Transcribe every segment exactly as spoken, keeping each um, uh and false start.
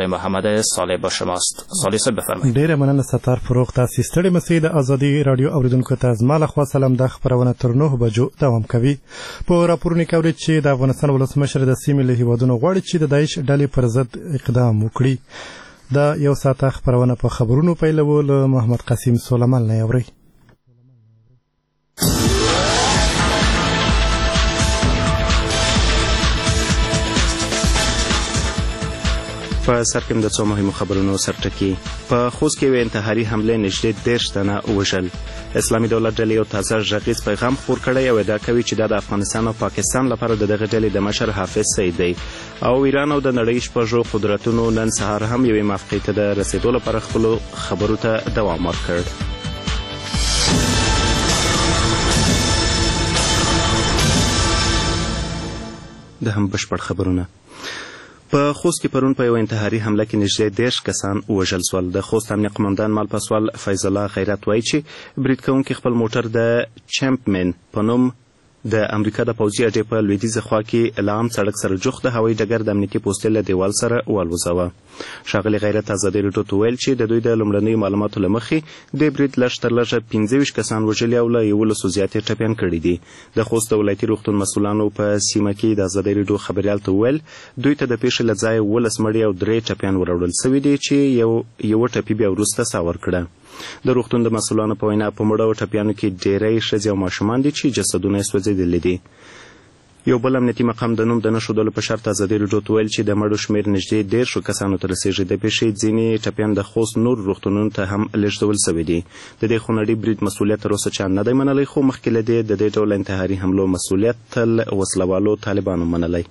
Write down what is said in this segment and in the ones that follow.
نقل محمد صالح با شماست. صالح صاحب بفرمایید. ډیره مننه ستار فروغ. تاسو ستړي مسئ د ازادي رادیو اوریدونکو ته زما لخوا سلام. د خبرونه تر نه بجو دوام کوي. په راپورونه کې اورئ چې د افغانستان ولسمشر د سیمې له هیوادونو غواړي چې د داعش ډلې پر ضد اقدام وکړي. دا یو ساعته خبرونه په خبرونو پیلول محمد قاسم سلیمان نه اوري. په سر کې د څو مهمو خبرونو سرټکی. په خوست کې یو انتحاري حمله نږدې دېرش تنه ووژل. اسلامي دولت ډلې یو تازه غږیز پیغام خپور کړی او ادعا کوي چې دا د افغانستان او پاکستان لپاره د دغه ډلې د مشر حافظ سعید دی او ایران او د نړۍ شپږو قدرتونو نن سهار هم یوې موافقې ته د رسېدو لپاره خپلو خبرو ته دوام ورکړ. د هم بشپړ خبرونه. په خوست کې پرون په یو انتحاري حمله کې نږدې دېرش کسان ووژل سول. د خوست امنیه قمندان مالپسوال فیض الله غیرت وایي چې برید کوونکي خپل موټر د چمپمن په نوم د امریکا د پوځي اډې په لویدیځه خوا کې له عام سړک سره جوخت د هوایي ډګر د امنیتي پوستې له دیوال سره والوځاوه. ښاغلي غیرت ازادي راډیو ته وویل چې د دوی د لومړنیو معلوماتو له مخې دې برید لږ تر لږه پنځه ویشت کسان وژلي او له یولسو زیات یې ټپیان کړي دي. د خوست د ولایتي روغتون مسؤلانو په سیمه کې د ازادي راډیو خبریال ته وویل دوی ته د پیښې له ځایه اوولس مړي او درې ټپیان وراوړل سوي دي چې یو یوه ټپي بیا وروسته ساه ورکړه. د روغتون د مسؤلانو په وینا په مړو او ټپیانو کې ډیری ښځې او ماشومان دي چې جسدونه یې سوځېدلي دي. یو بل امنیتي مقام د نوم د نه ښودلو په شرط ازادي راډیو ته ویل چې د مړو شمېر نږدې دېرشو کسانو ته رسېږي. د پیښې ځینې ټپیان د خوست نور روغتونونو ته هم لېږدول سوي دي. د دې خونړي برید مسؤلیت تر اوسه چا نه دی منلی، خو مخکې له دې د دې ډول انتحاري حملو مسؤلیت تل وسلوالو طالبانو منلی.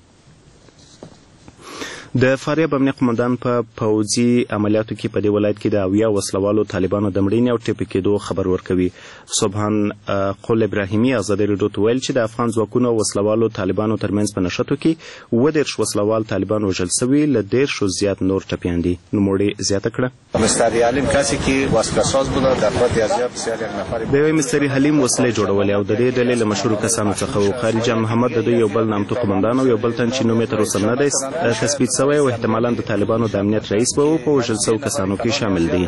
د فاریاب امنیه قمندان په پوځي عملیاتو کې په دې ولایت کې د اویا وسلوالو طالبانو د مړینې او ټپي کېدو خبر ورکوي. سبحان قل ابراهیمي ازادي راډیو ته ویل چې د افغان ځواکونو او وسلوالو طالبانو ترمنځ په نښتو کې اووه دېرش وسلوال طالبان وژل سوي، له دېرشو زیات نور ټپیان دي. نوموړې زیاته کړه د یوې مستري حلیم وسلې جوړولې او د دې ډلې له مشهورو کسانو څخه و. خاري جان محمد د دوی یو بل نامتو قمندان او یو بل تن چې نوم یې تر اوسه نه دی تثبیت سوی او احتمالاً د طالبانو د امنیت رئیس به په وژل سوو کسانو کې شامل دي.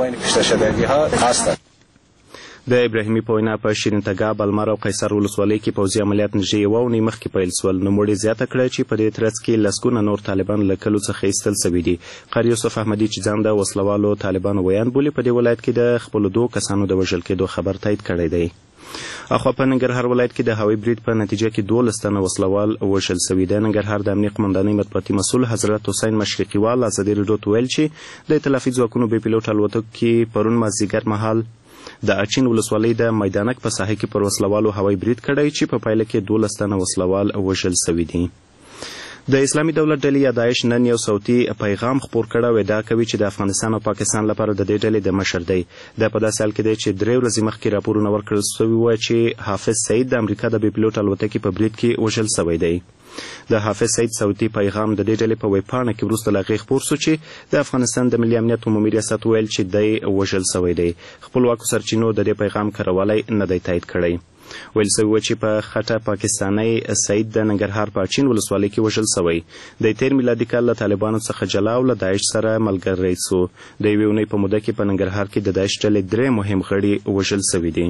د ابراهیمي په وینا په شیرین تګاب، المار او قیصر ولسوالۍ کې پوځي عملیات نږدې یوه اونۍ مخکې پیل سول. نوموړې زیاته کړه چې په دې ترڅ کې لسګونه نور طالبان له کلو څخه ایستل سوي دي. قاري یوسف احمدي چې ځان د وسلوالو طالبانو ویان بولي په دې ولایت کې د خپلو دوو کسانو د وژل کېدو خبر تایید کړی دی. اخوا په ننګرهار ولایت کې د هوایي برید په نتیجه کې دولس تنه وسلوال وژل سوي. د ننګرهار د امنیه قمندانۍ مطبوعاتي مسؤل حضرت حسین مشرقیوال ازادي راډیو ته ویل چې د ائتلافي ځواکونو بې پیلوټ الوتکو کې پرون مازدیګر مهال د اچین ولسوالۍ د میدانک په ساحه کې پر وسلوالو هوایي برید کړی چې په پایله کې دولس تنه وسلوال وژل سوي دي. د اسلامي دولت ډلې یا داعش نن یو صوتي پیغام خپور کړی او ادعا کوي چې د افغانستان او پاکستان لپاره د دې ډلې د مشر دی. دا په داسې حال کې دی چې درې ورځې مخکې راپورونه ورکړل سوي وو چې حافظ سعید د امریکا د بې پیلوټ الوتکې په برید کې وژل سوی دی. د حافظ سعید صوتي پیغام د دې ډلې په ویب پاڼه کې وروسته له هغې خپور سو چې د افغانستان د ملي امنیت عمومي ریاست ویل چې دی وژل سوی دی. خپلواکو سرچینو د دې پیغام کرولی نه دی تایید کړی. ویل سوي و چې په خټه پاکستانی سعید د ننګرهار په اچین ولسوالۍ کې وژل سوی. د تیر میلادي کال له طالبانو څخه جلا او له داعش سره ملګری سو. د یوې اونۍ په موده کې په ننګرهار کې د داعش ډلې درې مهم غړي وژل سوي دي.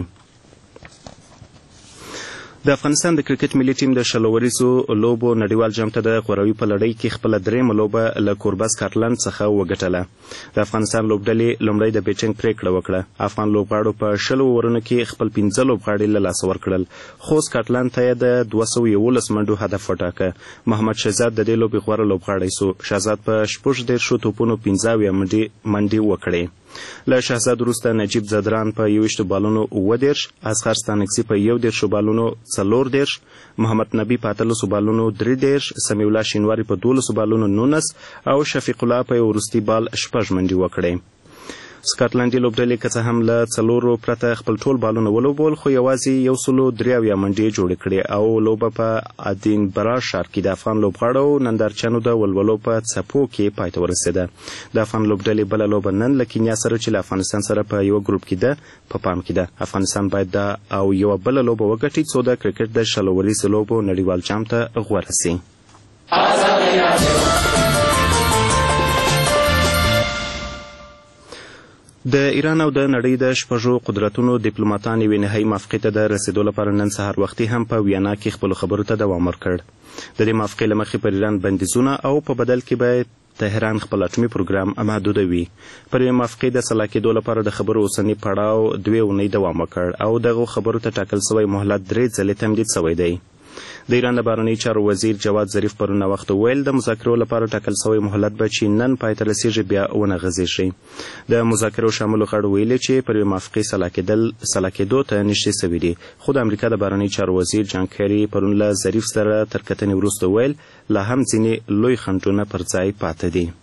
د افغانستان د کرکټ ملي ټیم د شلو ورځو لوبو نړیوال جام ته د غوروي په لړۍ کې خپله درېیمه لوبه له کوربه سکاټلند څخه وګټله. د افغانستان لوبډلې لومړی د بیټینګ پرېکړه وکړه. افغان لوبغاړو په شلو اورونو کې خپل پنځه لوبغاړي له لاسه ورکړل، خو سکاټلند ته یې د دوه سوه یولس منډو هدف وټاکه. محمد شهزاد د دې لوبې غوره لوبغاړی سو. شهزاد په شپږ دېرشو توپونو پنځه اویا منډې وکړې. له شهزاد وروسته نجیب زدران په یویشتو بالونو اووه دېرش، اصغر ستانکزي په یو دېرشو بالونو څلور دېرش، محمد نبي په اتلسو بالونو درې دېرش، سمیع الله شینواري په دولسو بالونو نولس او شفیق الله په یو وروستي بال شپږ منډې وکړې. سکاټلندي لوبډلې که څه هم له څلورو پرته خپل ټول بالونه ولوبول، خو یوازې یو سلو درې اویا منډې جوړې کړې او لوبه په ادینبرا ښار کې د افغان لوبغاړو نندارچیانو د ولولو په څپو کې پای ته ورسېده. د افغان لوبډلې بله لوبه نن له کینیا سره چې له افغانستان سره په یوه ګروپ کې ده په پام کې ده. افغانستان باید دا او یوه بله لوبه وګټي څو د کرکټ د شلو ورځو لوبو نړیوال جام ته غوره سي. د ایران او د نړۍ د شپږو قدرتونو ډیپلوماټان یوې نهایي موافقې ته د رسېدو لپاره نن سهار وختي هم په ویانا کې خپلو خبرو ته دوام ورکړ. د دې موافقې له مخې پر ایران بندیزونه او په بدل کې باید تهران خپل اټومي پروګرام محدودوي. پر یوې موافقې د سلا کېدو لپاره د خبرو اوسني پړاو دوې اونۍ دوام وکړ او دغو خبرو ته ټاکل سوی مهلت درې ځلې تمدید سوی دی. د ایران د بهرنیو چارو وزیر جواد ظریف پرون ناوخته وویل د مذاکرو لپاره ټاکل سوی مهلت به چې نن پای ته رسیږي بیا ونه غځېږي. د مذاکرو شاملو غړو ویلي چې پر یوې موافقې سلا کېدل سلا کېدو ته نږدې سوي دي، خو د امریکا د بهرنیو چارو وزیر جان کیري پرون له ظریف سره تر کتنې وروسته وویل لا هم ځینې لوی خنډونه پر ځای پاته دي.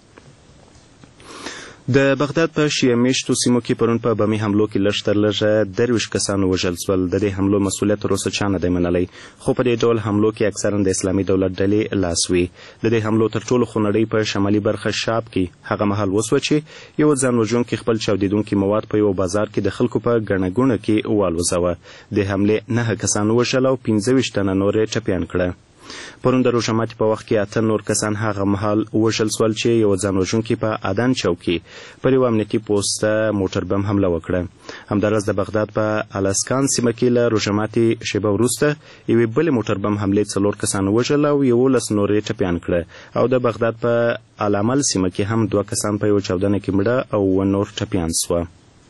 د بغداد په شیعه میشتو سیمو کې پرون په بمي حملو کې لږ تر لږه درویشت کسان وژل سول. د دې حملو مسؤلیت تر اوسه چا نه دی منلی، خو په دې ډول حملو کې اکثرا د اسلامي دولت ډلې لاس وي. د دې حملو تر ټولو خونړۍ په شمالي برخه شاب کې هغه مهال وسوه چې یو ځان وژونکي خپل چاودېدونکي مواد په یو بازار کې د خلکو په ګڼه ګوڼه کې والوځوه. د حملې نهه کسان وژل او پنځه ویشت تنه نور یې ټپیان کړه. پرون د روژه ماتي په وخت کې اته نور کسان هغه مهال وژل سول چې یو ځان وژونکي په آدن چوک کې پر یو امنیتي پوسته موټر بم حمله وکړه. همداراز د بغداد په الاسکان سیمه کې له روژه ماتي شیبه وروسته یوې بلې موټر بم حملې څلور کسان وژل او یولس نور یې ټپیان کړه او د بغداد په العمل سیمه کې هم دوه کسان په یوه چاودنه کې مړه او اووه نور ټپیان سوه.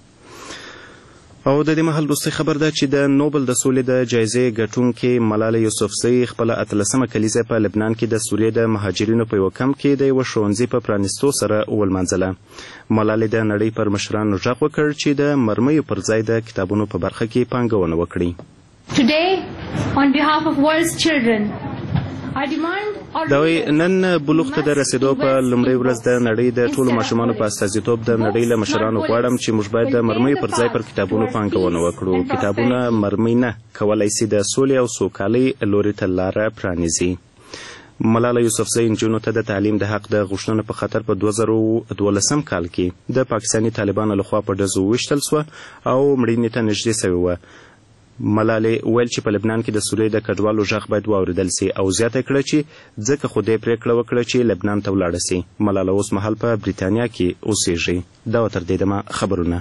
او د دې مهال وروستۍ خبر ده چې د نوبل د سولې د جایزې ګټونکې ملاله یوسفزۍ خپله اتلسمه کلیزه په لبنان کې د سوریې د مهاجرینو په یوه کمپ کې د یوه ښوونځي په پرانیستو سره ولمانځله. ملالۍ د نړۍ پر مشرانو غږ وکړ چې د مرمیو پر ځای د کتابونو په برخه کې پانګونه وکړي. Today, on behalf of world's children, دا وایي نن بلوغ ته د رسېدو په لومړۍ ورځ د نړۍ د ټولو ماشومانو په استازیتوب د نړۍ له مشرانو غواړم چې موږ باید د مرمیو پر ځای پر کتابونو پانګونه وکړو. کتابونه مرمۍ نه کولی سي د سولې او سوکالۍ لوري ته لاره پرانیزي. ملاله یوسفزۍ نجونو ته د تعلیم د حق د غوښتنې په خاطر په دوه زره دولسم کال کې د پاکستاني طالبانو لخوا په ډزو وویشتل سوه او مړینې ته نږدې سوې وه. ملالۍ ویل چې په لبنان کې د سوریې د کډوالو غږ باید واورېدل سي او زیاته کړه چې ځکه خو دې پرېکړه وکړه چې لبنان ته ولاړه سي. ملاله اوس مهال په بریتانیا کې اوسېږي. دا وه تر دې دمه خبرونه.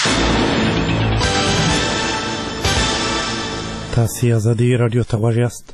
تاسې ازادي راډیو ته غوږ یاست.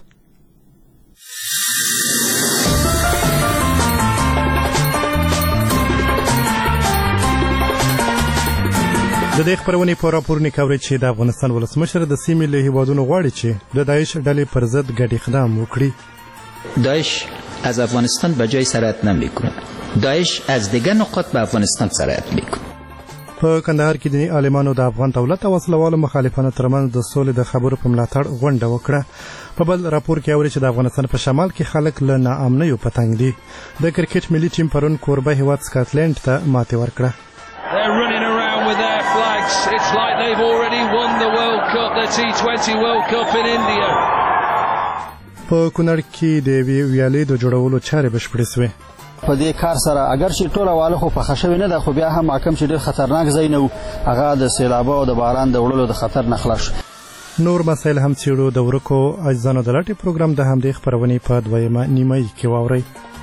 د دې خپرونې په راپورنې کوي چې د افغانستان ولسمشر د سیمې له هیوادونو غواړي چې د داعش ډلې پر ضد ګډ اقدام وکړي. داعش از افغانستان به جای سرایت نمیکنه. داعش از دیگر نقاط به افغانستان سرایت میکنه. په کندهار کې دیني عالمانو د افغان دولت او وسلوالو مخالفانو ترمنځ د سولې د خبرو په ملاتړ غونډه وکړه. په بل راپور کې اوري چې د افغانستان په شمال کې خلک له ناامنیو په تنګ دي. د کرکټ ملي ټیم پرون کوربه هیواد سکاټلند ته ماتې ورکړه. With their flags, it's like they've already won the World Cup, the T twenty World Cup in India. په کونړ کې د ویالې د جوړولو چارې بشپړې سوې. په دې کار سره اگر چې ټوله واله خو پخه شوې نه ده، خو بیا هم حکم چې ډېر خطرناک ځای نه و، هغه د سیلابه او د باران د وړلو د خطر نه خلاص شو. نور مسایل هم څېړو. د ورکو اجزانو د لټې پروګرام د همدې خپرونې په دویمه نیمایي کې واورئ.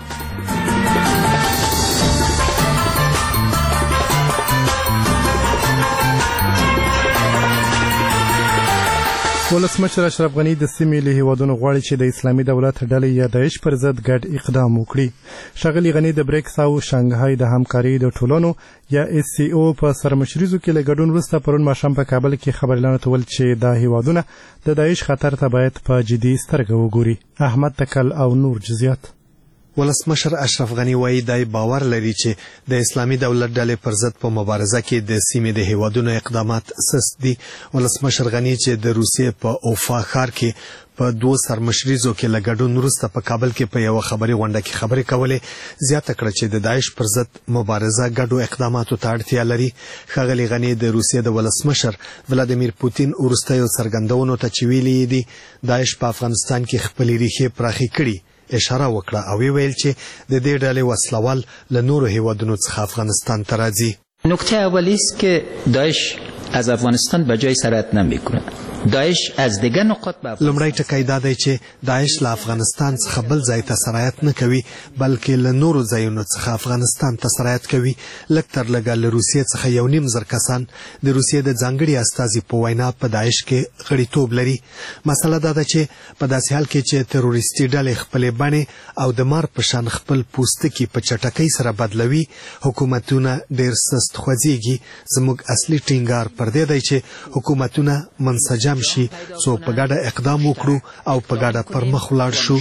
ولسمشر اشرف غني د سیمې له هیوادونو غواړي چې د اسلامي دولت ډلې یا داعش پر ضد ګډ اقدام وکړي. ښاغلي غني د بریکس او شانګهای د همکارۍ د ټولنو یا اس سی او په سرمشریزو کې له ګډون وروسته پرون ماښام په کابل کې خبرلاندو ته ویل چې دا هیوادونه د داعش خطر ته باید په جدي سترګه وګوري. احمد تکل او نور جزئیات. ولسمشر اشرف غني وایي دای باور لري چې د اسلامي دولت ډلې پر ضد په مبارزه کې د سیمې د هیوادونو اقدامات سست دي. ولسمشر غني چې د روسیې په اوفا ښار کې په دوه سرمشریزو کې له ګډون وروسته په کابل کې په یوه خبري غونډه کې خبرې کولې، زیاته کړه چې د داعش پر ضد مبارزه ګډو اقداماتو ته اړتیا لري. ښاغلي غني د روسیې د ولسمشر ولادیمیر پوتین وروستیو څرګندونو ته چې ویلي دي داعش په افغانستان کې خپلې ریښې پراخې کړي اشاره وکړه او ویل چې د دې ډلې وسلوال له نورو هیوادونو څخه افغانستان ته راځي. نکته اولی است که داعش از افغانستان به جای سرایت نمیکنه. داعش از دیگر نقاط به لومړی ټکی دا دی چې داعش له افغانستان څخه بل ځای ته سرایت نه کوي بلکې له نورو ځایونو څخه افغانستان ته سرایت کوي. لږ تر لږه له روسیې څخه یو نیم زر کسان د روسیې د ځانګړي استازي په وینا په داعش کې غړیتوب لري. مسله دا ده چې په داسې حال کې چې تروریستي ډلې خپلې بڼې او د مار په شان خپل پوستکي په چټکۍ سره بدلوي، حکومتونه ډېر سست خوځېږي. زموږ اصلي ټینګار پر دې دی چې حکومتونه منسجم شي څو په ګډه اقدام وکړو او په ګډه پر مخ ولاړ شو.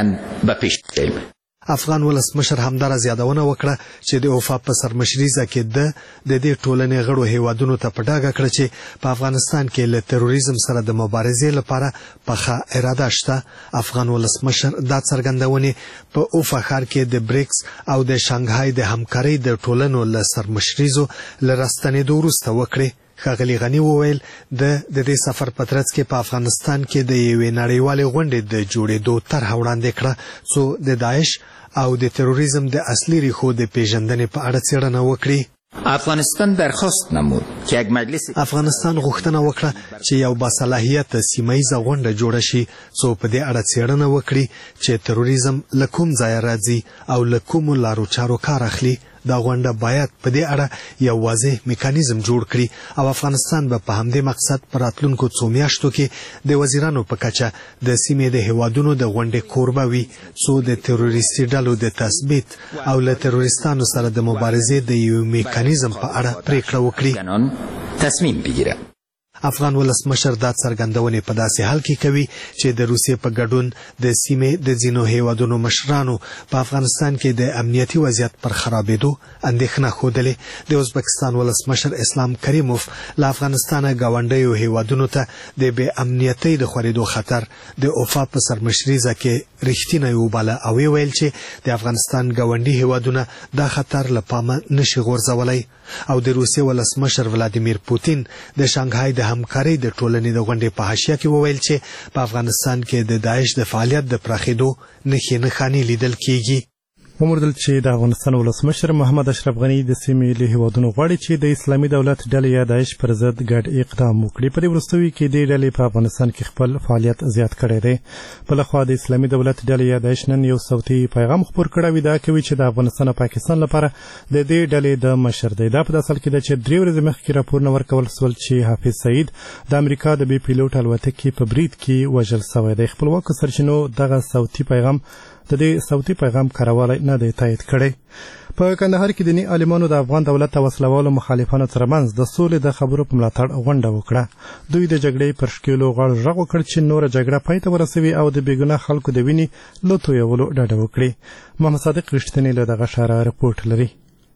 افغان ولسمشر همدارس یادونه وکړه چې د اوفا په سرمشریزه کې د د دې ټولنې غړو هیوادونو ته په ډاګه کړه چې په افغانستان کې له تروریزم سره د مبارزې لپاره پخه اراده شته. افغان ولسمشر دا څرګندونې په اوفا ښار کې د بریکس او د شانګهای د همکارۍ د ټولنو له سرمشریزو له راستنېدو وروسته وکړې. ښاغلي غني وویل د د دې سفر په ترڅ کې په افغانستان کې د یوې نړیوالې غونډې د جوړېدو طرحه وړاندې کړه څو د داعش او د تروریزم د اصلي ریښو د پیژندنې په اړه څېړنه وکړي. افغانستان درخواست نمود که یک مجلس افغانستان غوښتنه وکړه چې یو باصلاحیته سیمه ییزه غونډه جوړه شي څو په دې اړه څېړنه وکړي چې تروریزم له کوم ځایه راځي او له کومو لارو چارو کار اخلي. دا غونډه باید په دې اړه یو واضح میکانیزم جوړ کړي او افغانستان به په همدې مقصد په راتلونکو څو میاشتو کې د وزیرانو په کچه د سیمې د هیوادونو د غونډې کوربه وي څو د تروریستي ډلو د تثبیت او له تروریستانو سره د مبارزې د یو میکانیزم په اړه پریکړه وکړي. تصمیم بگیره. افغان ولسمشر دا څرګندونې په داسې حال کې کوي چې د روسیې په ګډون د سیمې د ځینو هیوادونو مشرانو په افغانستان کې د امنیتي وضعیت پر خرابېدو اندېښنه ښودلې. د ازبکستان ولسمشر اسلام کریموف له افغانستانه ګاونډیو هیوادونو ته د بې امنیتۍ د خورېدو خطر د اوفا په سرمشریزه کې رښتینی وباله او ویل چې د افغانستان ګاونډي هیوادونه دا خطر له پامه نشي غورځولی. او د روسیې ولسمشر ولادیمیر پوتین د شانګهای د همکارۍ د ټولنې د غونډې په حاشیه کې وویل چې په افغانستان کې د داعش د فعالیت د پراخېدو نښې نښانې لیدل کېږي. وموندل چې د افغانستان ولسمشر محمد اشرف غني د سیمې له هیوادونو غواړي چې د اسلامي دولت ډلې یا داعش پر ضد ګډ اقدام وکړي. په دې وروستیو کې د ډلې په افغانستان کې خپل فعالیت زیات کړی دی. بلخوا د اسلامي دولت ډلې یا داعش نن یو صوتي پیغام خپور کړی وي دا کوي چې د افغانستان او پاکستان لپاره د دې ډلې د مشر دی. دا په داسې حال کې ده چې درې ورځې مخکې راپورونه ورکول سول چې حافظ سعید د امریکا د بي پیلوټ الوتکې په برید کې وژل سوی دی. خپلواکو سرچینو دغه صوتي پیغام د دې صوتي پیغام کاروالی نه دی تایید کړی. په کندهار کې دیني عالمانو د افغان دولت او وسلوالو مخالفانو ترمنځ د سولې د خبرو په ملاتړ غونډه وکړه. دوی د جګړې پر ښکېلو غاړو غږ وکړ چې نوره جګړه پای ته ورسوي او د بېګناه خلکو د وینې له تویولو ډډه وکړي. محمد صادق رښتینی له دغه ښاره رپورټ لري.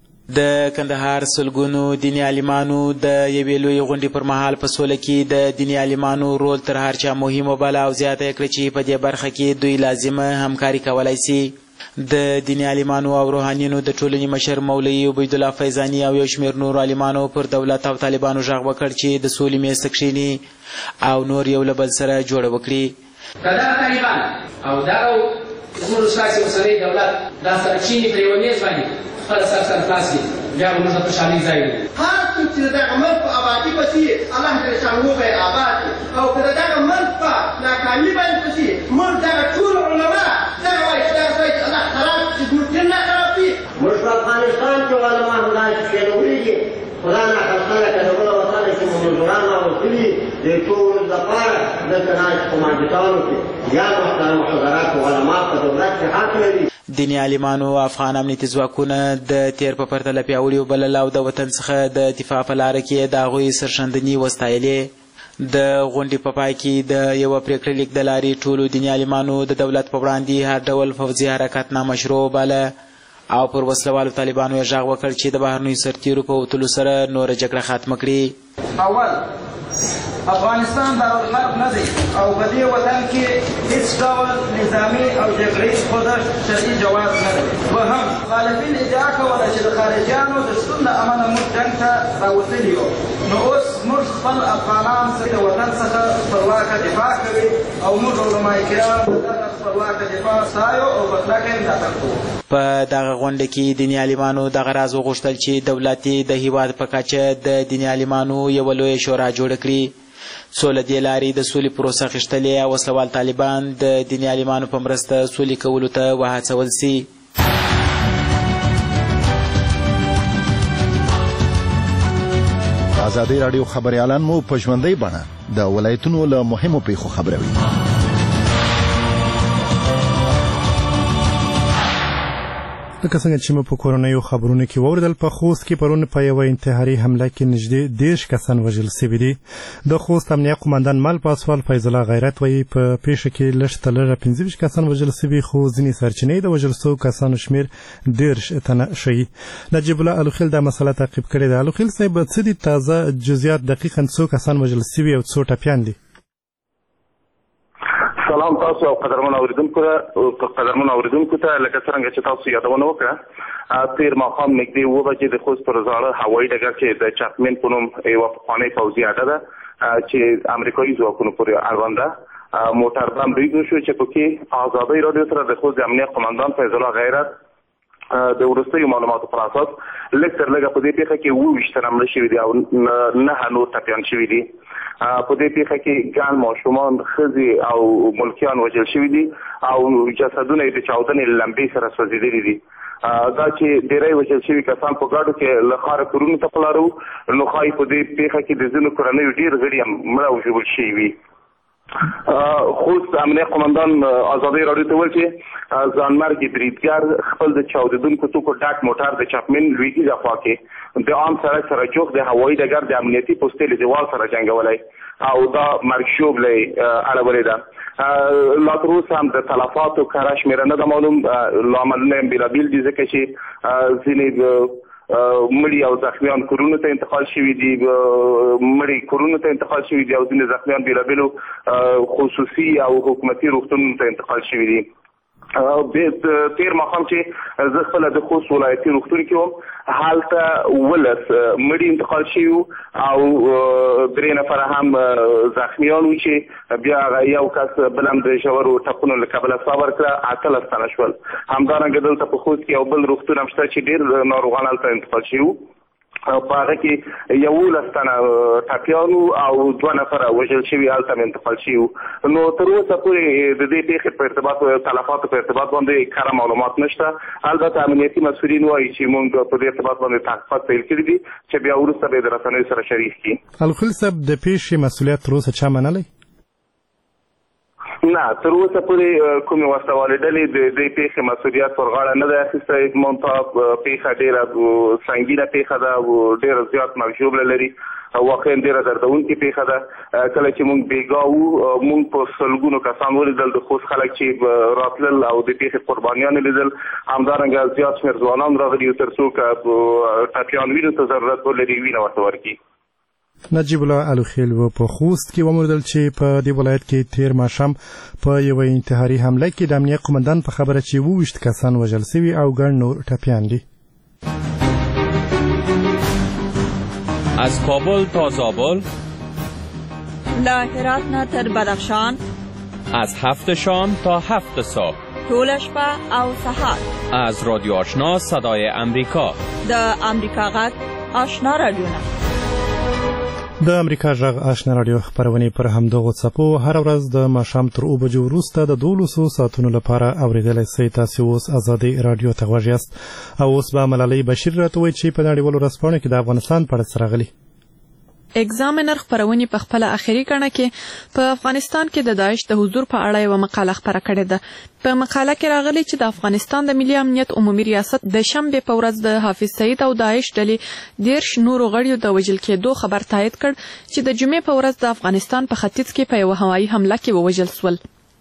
د کندهار سلګونو دیني عالمانو د یوې لویې غونډې پر مهال په سوله کې د دیني عالمانو رول تر هر چا مهم وباله او زیاته یې کړه چې په دې برخه کې دوی لازمه همکاري کولی سي. د دیني عالمانو او روحانیونو د ټولنې مشر مولوي عبیدالله فیضاني او یو شمېر نورو عالمانو پر دولت او طالبانو غږ وکړ چې د سولې میز ته کښېني او نور یو له بل سره جوړه وکړي. که دا طالبان او دغه زموږ سیاسي اوسنی دولت دا سره کښېني پر یوه میز باندې خپله سر سر خلاص کړي بیا به موږ د خوشحالۍ ځای وي. هر څوک چې د دغه ملک په ابادي پسې الله جل شانهو به یې اباد کړي او که د دغه ملک په ناکامي باندې پسې موږ دغه ټول علما دغه وایي چې دغه ځای چې الله خراب چې زموږ دین نه خراب کړي. موږ په افغانستان کې علما همداسې کښېنولي دي. خدا ناخواسته که د بله وطنه کې مو مزدوران راوستلي د ټول لپاره دلته ناست په ماجتانو کې یا محترم حضرات علما په دولت کې حق لري. دیني عالمانو افغان امنیتي ځواکونه د تیر په پرتله پیاوړي وبلل او د وطن څخه د دفاع په لاره کې د هغوی سرښندنې وستایلې. د غونډې په پای کې د یوه پرېکړه لیک د لارې ټولو دیني عالمانو د دولت په وړاندې هر ډول پوځي حرکت نامشروع وباله او پر وسلوالو طالبانو یې غږ وکړ چې د بهرنیو سرتیرو په وتلو سره نوره جګړه ختمه کړي. اول افغانستان دارالحرب نه دی او په دې وطن کې هیڅ ډول نظامي او جګړیز خوځښت شرعي جواز نه لري. دوهم مخالفین ادعا کوله چې د خارجیانو د شتون له امله موږ جنګ ته راوتلي یو نو اوس موږ خپل افغانان د وطن څخه خپلواکه دفاع کوي او موږ علمای کرام د دغه خپلواکه دفاع ستایو او په کلکه یې ملاتړ کوو. په دغه غونډه کې دیني عالمانو دغه راز وغوښتل چې دولت د هیواد په کچه د دیني عالمانو یوه لویه شورا جوړه کړي سوله دې لارې د سولې پروسه غښتلې او وسلوال طالبان د دیني عالمانو په مرسته سولې کولو ته وهڅول سي. ازادي راډیو خبريالان مو په ژوندۍ بڼه د ولایتونو له مهمو پیښو خبروي. لکه څنګه چې مو په کورنیو خبرونو کې واوریدل، په خوست کې پرون په یوه انتحاري حمله کې نږدې دېرش کسان وژل سوي دي. د خوست امنیه قمندان مل پاسوال فیض الله غیرت وایي په پیښه کې لږ تر لږه پنځه ویشت کسان وژل سوي، خو ځینې سرچینې د وژل سوو کسانو شمېر دېرش تنه ښیي. نجیب الله الوخیل دا مسله تعقیب کړې ده. الوخیل صاحب، څه دي تازه جزئیات، دقیقاً څو کسان وژل سوي او څو ټپیان دي؟ سلام تاسو او قدرمن اوریدونکو ته قدرمن اوریدونکو ته لکه څنګه چې تاسو یادونه وکړه، تیر ماښام نږدې اوه بجې د خوست پر زاړه هوایي ډګر کې د چاپمن په نوم یوه پخوانۍ پوځي اډه ده چې امریکایي ځواکونو پورې اړوند ده، موټر بم برید وشو چې پکې ازادۍ راډیو سره د خوست د امنیه قمندان فیض الله غیرت د وروستیو معلوماتو پر اساس لږ تر لږه په دې پیښه کې اووه ویشت تنه مړه شوي دي او نهه نور ټپیان شوي دي. په دې پیښه کې ګڼ ماشومان، ښځې او ملکیان وژل شوي دي او جسدونه یې د چاودنې له لمبې سره سوځېدلي دي. دا چې ډېری وژل شوي کسان په ګاډو کې له ښاره کورونو ته په لاره وو، نو ښایي په دې پیښه کې د ځینو کورنیو ډېر غړي هم مړه او ژوبل شوي وي. خوست امنیه قمندان ازادۍ راډیو ته وویل چې ځانمرګي بریدګر خپل د چاودېدونکو توکو ډک موټر د چاپمن لویدیځه خوا کې د عام سړک سره جوخت د هوایي ډګر د امنیتي پوستې له دیوال سره جنګولی او دا مرګ ژوبلی اړولې ده. لا تر اوسه هم د تلفاتو کره شمېره نه ده معلوم، لاملونه یې بېلابېل دي ځکه چې ځینې مړي او زخمیان کورونو ته انتقال شوي دي، مړي کورونو ته انتقال شوي دي او ځینې زخمیان بېلابېلو خصوصي او حکومتي روغتونونو ته انتقال شوي دي. تیر ماښام چې زه خپله د خوست ولایتي روغتون کې وم، هلته ولس مړي انتقال شوي وو او درې نفره هم زخمیان وو چې بیا یو کس بل هم د ژورو ټپونو له کبله ساه ورکړه، اتلس تنه شول. همدارنګه دلته په خوست کې یو بل روغتون هم شته چې ډېر ناروغان هلته انتقال شوي وو، په هغه کې یولس تنه ټپیان وو او دوه نفره وژل شوي هلته هم انتقال شوي وو. نو تر اوسه پورې د دې پیښې په ارتباط تلفاتو په ارتباط باندې کره معلومات نشته. البته امنیتي مسؤلین وایي چې موږ په دې ارتباط باندې تحقیقات پیل کړي دي چې بیا وروسته به یې د رسنیو سره شریک کړي. الخلیل صاحب، د پیښې مسؤلیت تر اوسه چا منلی؟ نه، تر اوسه پورې کومې وسله والې ډلې د دې پیښې مسؤلیت پر غاړه نه دی اخیستی. منتها پیښه ډېره سنګینه پیښه ده او ډېره زیات مرګ ژوبله لري، واقعا ډېره دردونکې پیښه ده. کله چې موږ بېګا وو، موږ په سلګونو کسان ولیدل د خوست خلک چې راتلل او د پیښې قربانیان یې لیدل. همدارنګه زیات شمېر ځوانان راغلي تر څو که ټپیان وینو ته ضرورت ولري وینه ورته ورکړي. نجیب الله الوخیل و په خوست کې وموندل چې په دې ولایت کې تیر ماښام په یوه انتحاري حمله کې د امنیه قمندان په خبره چې اووه ویشت کسان وژل سوي او ګڼ نور ټپیان دي. از کابل تا زابل، له هرات نه تر بدخشان، از هفت شام تا هفت صبح، ټوله شپه او سهار، از رادیو آشنا صدای امریکا، د امریکا غږ آشنا رادیو نه. د امریکا غږ آشنا راډیو خپرونې پر همدغو څپو هره ورځ د ماښام تر اوه بجو وروسته د دولسو ساعتونو لپاره اورېدلی سئ. تاسې اوس ازادۍ راډیو ته غوږ یاست او اوس به ملالۍ بشیر راته ووایي چې په نړیوالو ورځپاڼو کې د افغانستان په اړه څه راغلي. اگزامینر خپرونې په خپل اخري کڼه کې په افغانستان کې د داعش د حضور په اړه یو مقاله خپره کړې ده. په مقاله کې راغلي چې د افغانستان د ملي امنیت عمومي ریاست د شنبې په ورځ د حافظ سعید او داعش ډلې دېرش نورو غړیو د وژل کېدو خبر تایید کړ چې د جمعې په ورځ د افغانستان په ختیځ کې په یوه هوایي حمله کې ووژل سول.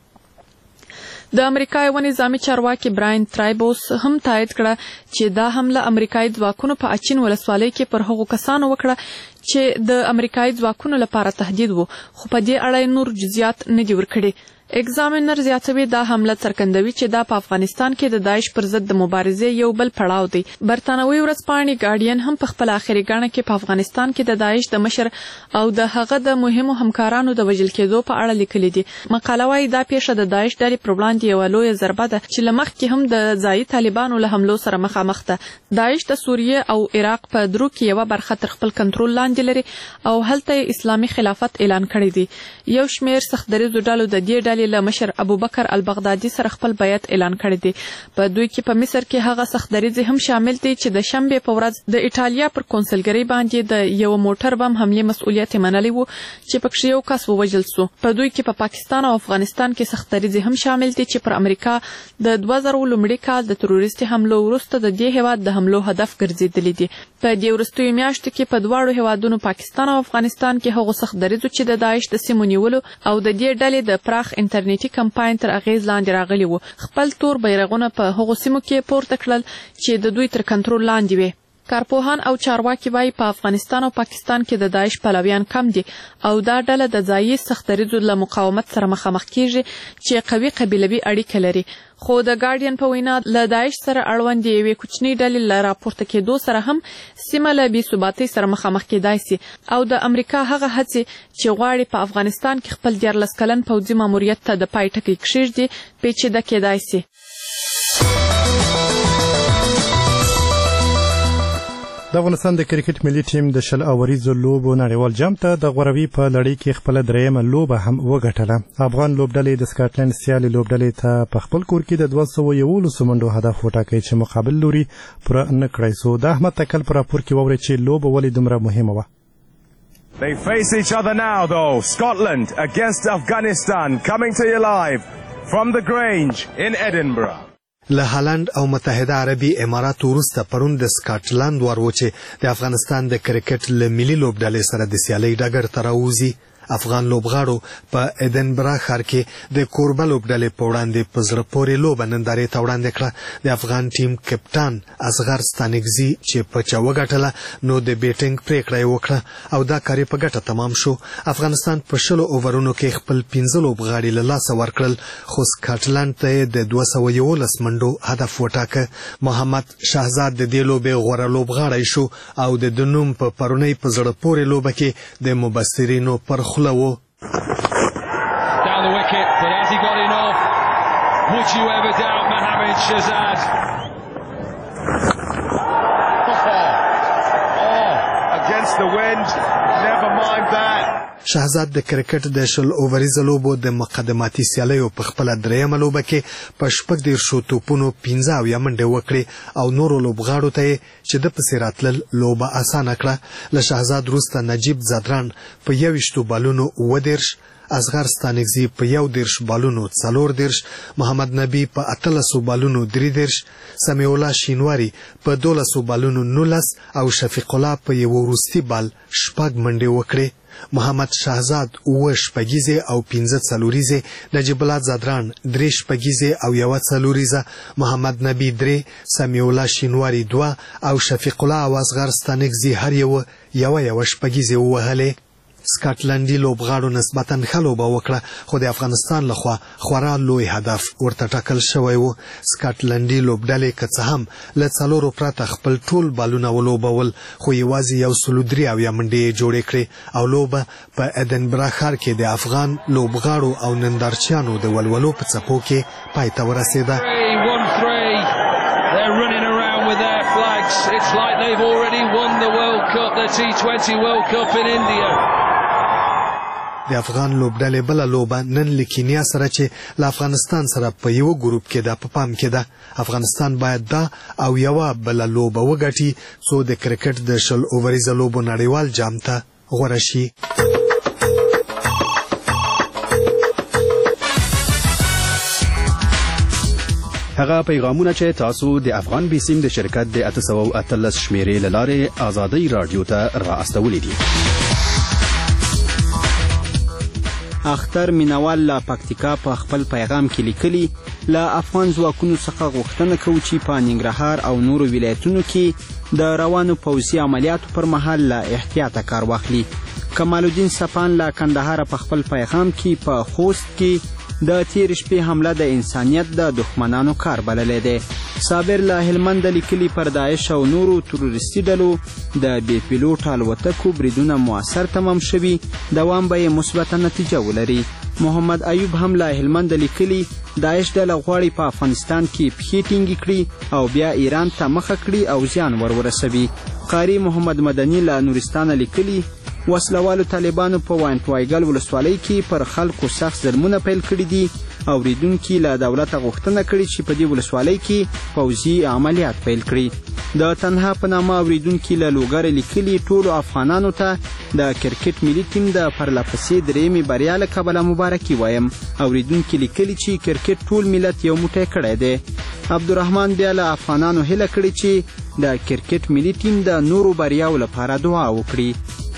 د امریکا یو نظامي چارواکي براین ترایبوس هم تایید کړه چې دا حمله امریکایي ځواکونو په اچین ولسوالۍ کې پر هغو کسانو وکړه چې د امریکایي ځواکونو لپاره تهدید وو، خو په دې اړه نور جزئیات نه دي ورکړي. ایگزامینر زیاتوي دا حمله څرګندوي چې دا په افغانستان کې د داعش پر ضد د مبارزې یو بل پړاو دی. برتانوي ورځپاڼې ګارډین هم په خپل اخري ګڼه کې په افغانستان کې د داعش د مشر او د هغه د مهمو همکارانو د وژل کېدو په اړه لیکلي دي. مقاله وايي دا پیښه د داعش ډلې پر وړاندې یوه لویه ضربه ده چې له مخکې هم د ځایي طالبانو له حملو سره مخامخ ده. داعش د سوریې او عراق په درو کې یوه برخه تر خپل کنټرول لاندې لري او هلته اسلامي خلافت اعلان کړی دی. یو شمېر سخت دریځو ډلو د دې ډلې له مشر ابوبکر البغدادي سره خپل بیعت اعلان کړی دی. په دوی کې په مصر کې هغه سخت دریځې هم شامل دي چې د شنبې په ورځ د ایټالیا پر کونسلګرۍ باندې د یو موټر بم حملې مسؤلیت منلی وو چې پکې یو کس ووژل سو. په دوی کې په پا پاکستان او افغانستان کې سخت دریځې هم شامل دي چې پر امریکا د دوه زره لومړي کال د تروریستي حملو وروسته د دې هیواد د حملو هدف ګرځېدلي دي. په دې وروستیو میاشتو کې په دواړو هیوادونو پاکستان او افغانستان کې هغو سخت دریځو چې د داعش د سیمو نیولو او د دې ډلې د پراخ انټرنیټي کمپاین تر اغیز لاندې راغلي وو خپل تور بیرغونه په هغو سیمو کې پورته کړل چې د دوی تر کنټرول لاندې وي. کارپوهان او چارواکي وايي په افغانستان او پاکستان کې د داعش پلویان کم دي او دا ډله د ځایي سخت دریځو له مقاومت سره مخامخ کیږي چې قوي قبیلوي اړیکه لري. خو د ګارډین په وینا له داعش سره اړوند یوې کوچنۍ ډلې له راپورته کېدو سره هم سیمه له بې ثباتۍ سره مخامخ کېدای سي او د امریکا هغه هڅې چې غواړي په افغانستان کې خپل دیارلس کلن پوځي ماموریت ته د پای ټکی کښېږدي پیچیده کېدای سي. د افغانستان د کرکټ ملي ټیم د شل اوریزو لوبو نړیوال جام ته د غوروي په لړۍ کې خپل دریمه لوبه هم وګټله. افغان لوبډلې د سکاټلند سیالي لوبډلې ته په خپل کور کې د دوه سوه یولسو منډو هدف وټاکئ چې مقابل لوري پوره نه کړی سو. د احمد تکل په راپور کې واورئ چې لوبه ولې دومره مهمه وه. They face each other now though. Scotland against Afghanistan coming to you live from the Grange in Edinburgh. له هالند او متحده عربي امارات وروسته پرون د سکاټلند وارو چې د افغانستان د کرکټ له ملي لوبډلې سره د سیالۍ ډګر ته راوځي. افغان لوبغاړو په ایدنبرا ښار کې د کوربه لوبډلې په وړاندې په زړه پورې لوبه نندارې ته وړاندې کړه. د افغان ټیم کپټان اصغر ستانکزي چې په چا وګټله نو د بیټینګ پریکړه یې وکړه او دا کار په ګټه تمام شو. افغانستان په شلو اوورونو کې خپل پنځه لوبغاړي له لاسه ورکړل خو سکاټلند ته یې د دوه سوه یولس منډو هدف وټاکه. محمد شهزاد د دې لوبې غوره لوبغاړی شو او د ده نوم په پرونۍ په زړه پورې لوبه کې د مبصرینو پر Down the wicket, but has he got enough? Would you ever doubt Mohamed Shahzad? Oh, against the wind, never mind that. شهزاد د کرکټ د شل اووریزه لوبو د مقدماتي سیالیو په خپله دریمه لوبه کې په شپږ دېرشو توپونو پنځه اویا منډې وکړې او نورو لوبغاړو ته یې چې ده پسې راتلل لوبه اسانه کړه. له شهزاد وروسته نجیب زادران په یویشتو بالونو اووه دېرش، اصغر ستانکزي په یو دېرش بالونو څلور دېرش، محمد نبي په اتلسو بالونو درې دېرش، سمیع الله شینواري په دولسو بالونو نولس او شفیق الله په یو وروستي بال شپږ منډې وکړې. محمد شهزاد اوه شپږیزې او پنځه څلوریزې، نجیب الله زادران درې شپږیزې او یوه څلوریزه، محمد نبي درې، سمیع الله شینواري دوه او شفیق الله او اصغر ستانکزي هر یوه یوه یوه شپږیزې ووهلې. سکاټلندي لوبغاړو نسبتا ښه لوبه وکړه خو د افغانستان لخوا خورا لوی هدف ورته ټاکل شوی و. سکاټلندي لوبډلې که څه هم له څلورو پرته خپل ټول بالونه ولوبول خو یوازې یو سلو درې اویا منډې یې جوړې کړې او لوبه په ایدنبرا ښار کې د افغان لوبغاړو او نندارچیانو د ولولو په څپو کې پای ته ورسېده. It's like they've already won the World Cup, the T twenty World Cup in India. د افغان لوبډلې بله لوبه نن له کینیا سره چې له افغانستان سره په یوه ګروپ کې ده په پام کې ده. افغانستان باید دا او یوه بله لوبه وګټي څو د کرکټ د شل اووریزه لوبو نړیوال جام ته غوره شي. هغه پیغامونه چې تاسو د افغان بیسیم د شرکت د اته سوه او اتلس شمیرې له لارې ازادۍ راډیو ته را استولی دي. اختر مینوال لا پکتیکا په خپل پیغام کې لیکلي له افغان ځواکونو څخه غوښتنه کوو چې په ننګرهار او نورو ولایتونو کې د روانو پوځي عملیاتو پر مهال له احتیاطه کار واخلي. کمال الدین سپان له کندهار په خپل پیغام کې په خوست کې د تېرې شپې حمله د انسانیت د دښمنانو کار بللی دی. صابر له هلمنده لیکلي پر داعش او نورو تروریستي ډلو د بې پیلوټ الوتکو بریدونه مؤثر تمام شوي، دوام به یې مثبته نتیجه ولري. محمد ایوب هم له هلمند لیکلي داعش ډله غواړي په افغانستان کې پښې ټینګې کړي او بیا ایران ته مخه کړي او زیان ور ورسوي. قاری محمد مدني له نورستانه لیکلي وسلوالو طالبانو په واینټ وایګل ولسوالۍ کې پر خلکو سخت ظلمونه پیل کړي دي. اوریدونکي له دولته غوښتنه کړې چې په دې ولسوالۍ کې پوځي عملیات پیل کړي. د تنها په نامه اوریدونکي له لوګر لیکلي ټولو افغانانو ته د کرکټ ملي ټیم د پرلپسې درېیمې بریا له کبله مبارکي وایم. اوریدونکي لیکلي چې کرکټ ټول ملت یو موټی کړی دی. عبدالرحمن بیا له افغانانو هیله کړې چې د کرکټ ملي ټیم د نورو بریاو لپاره دعا وکړي.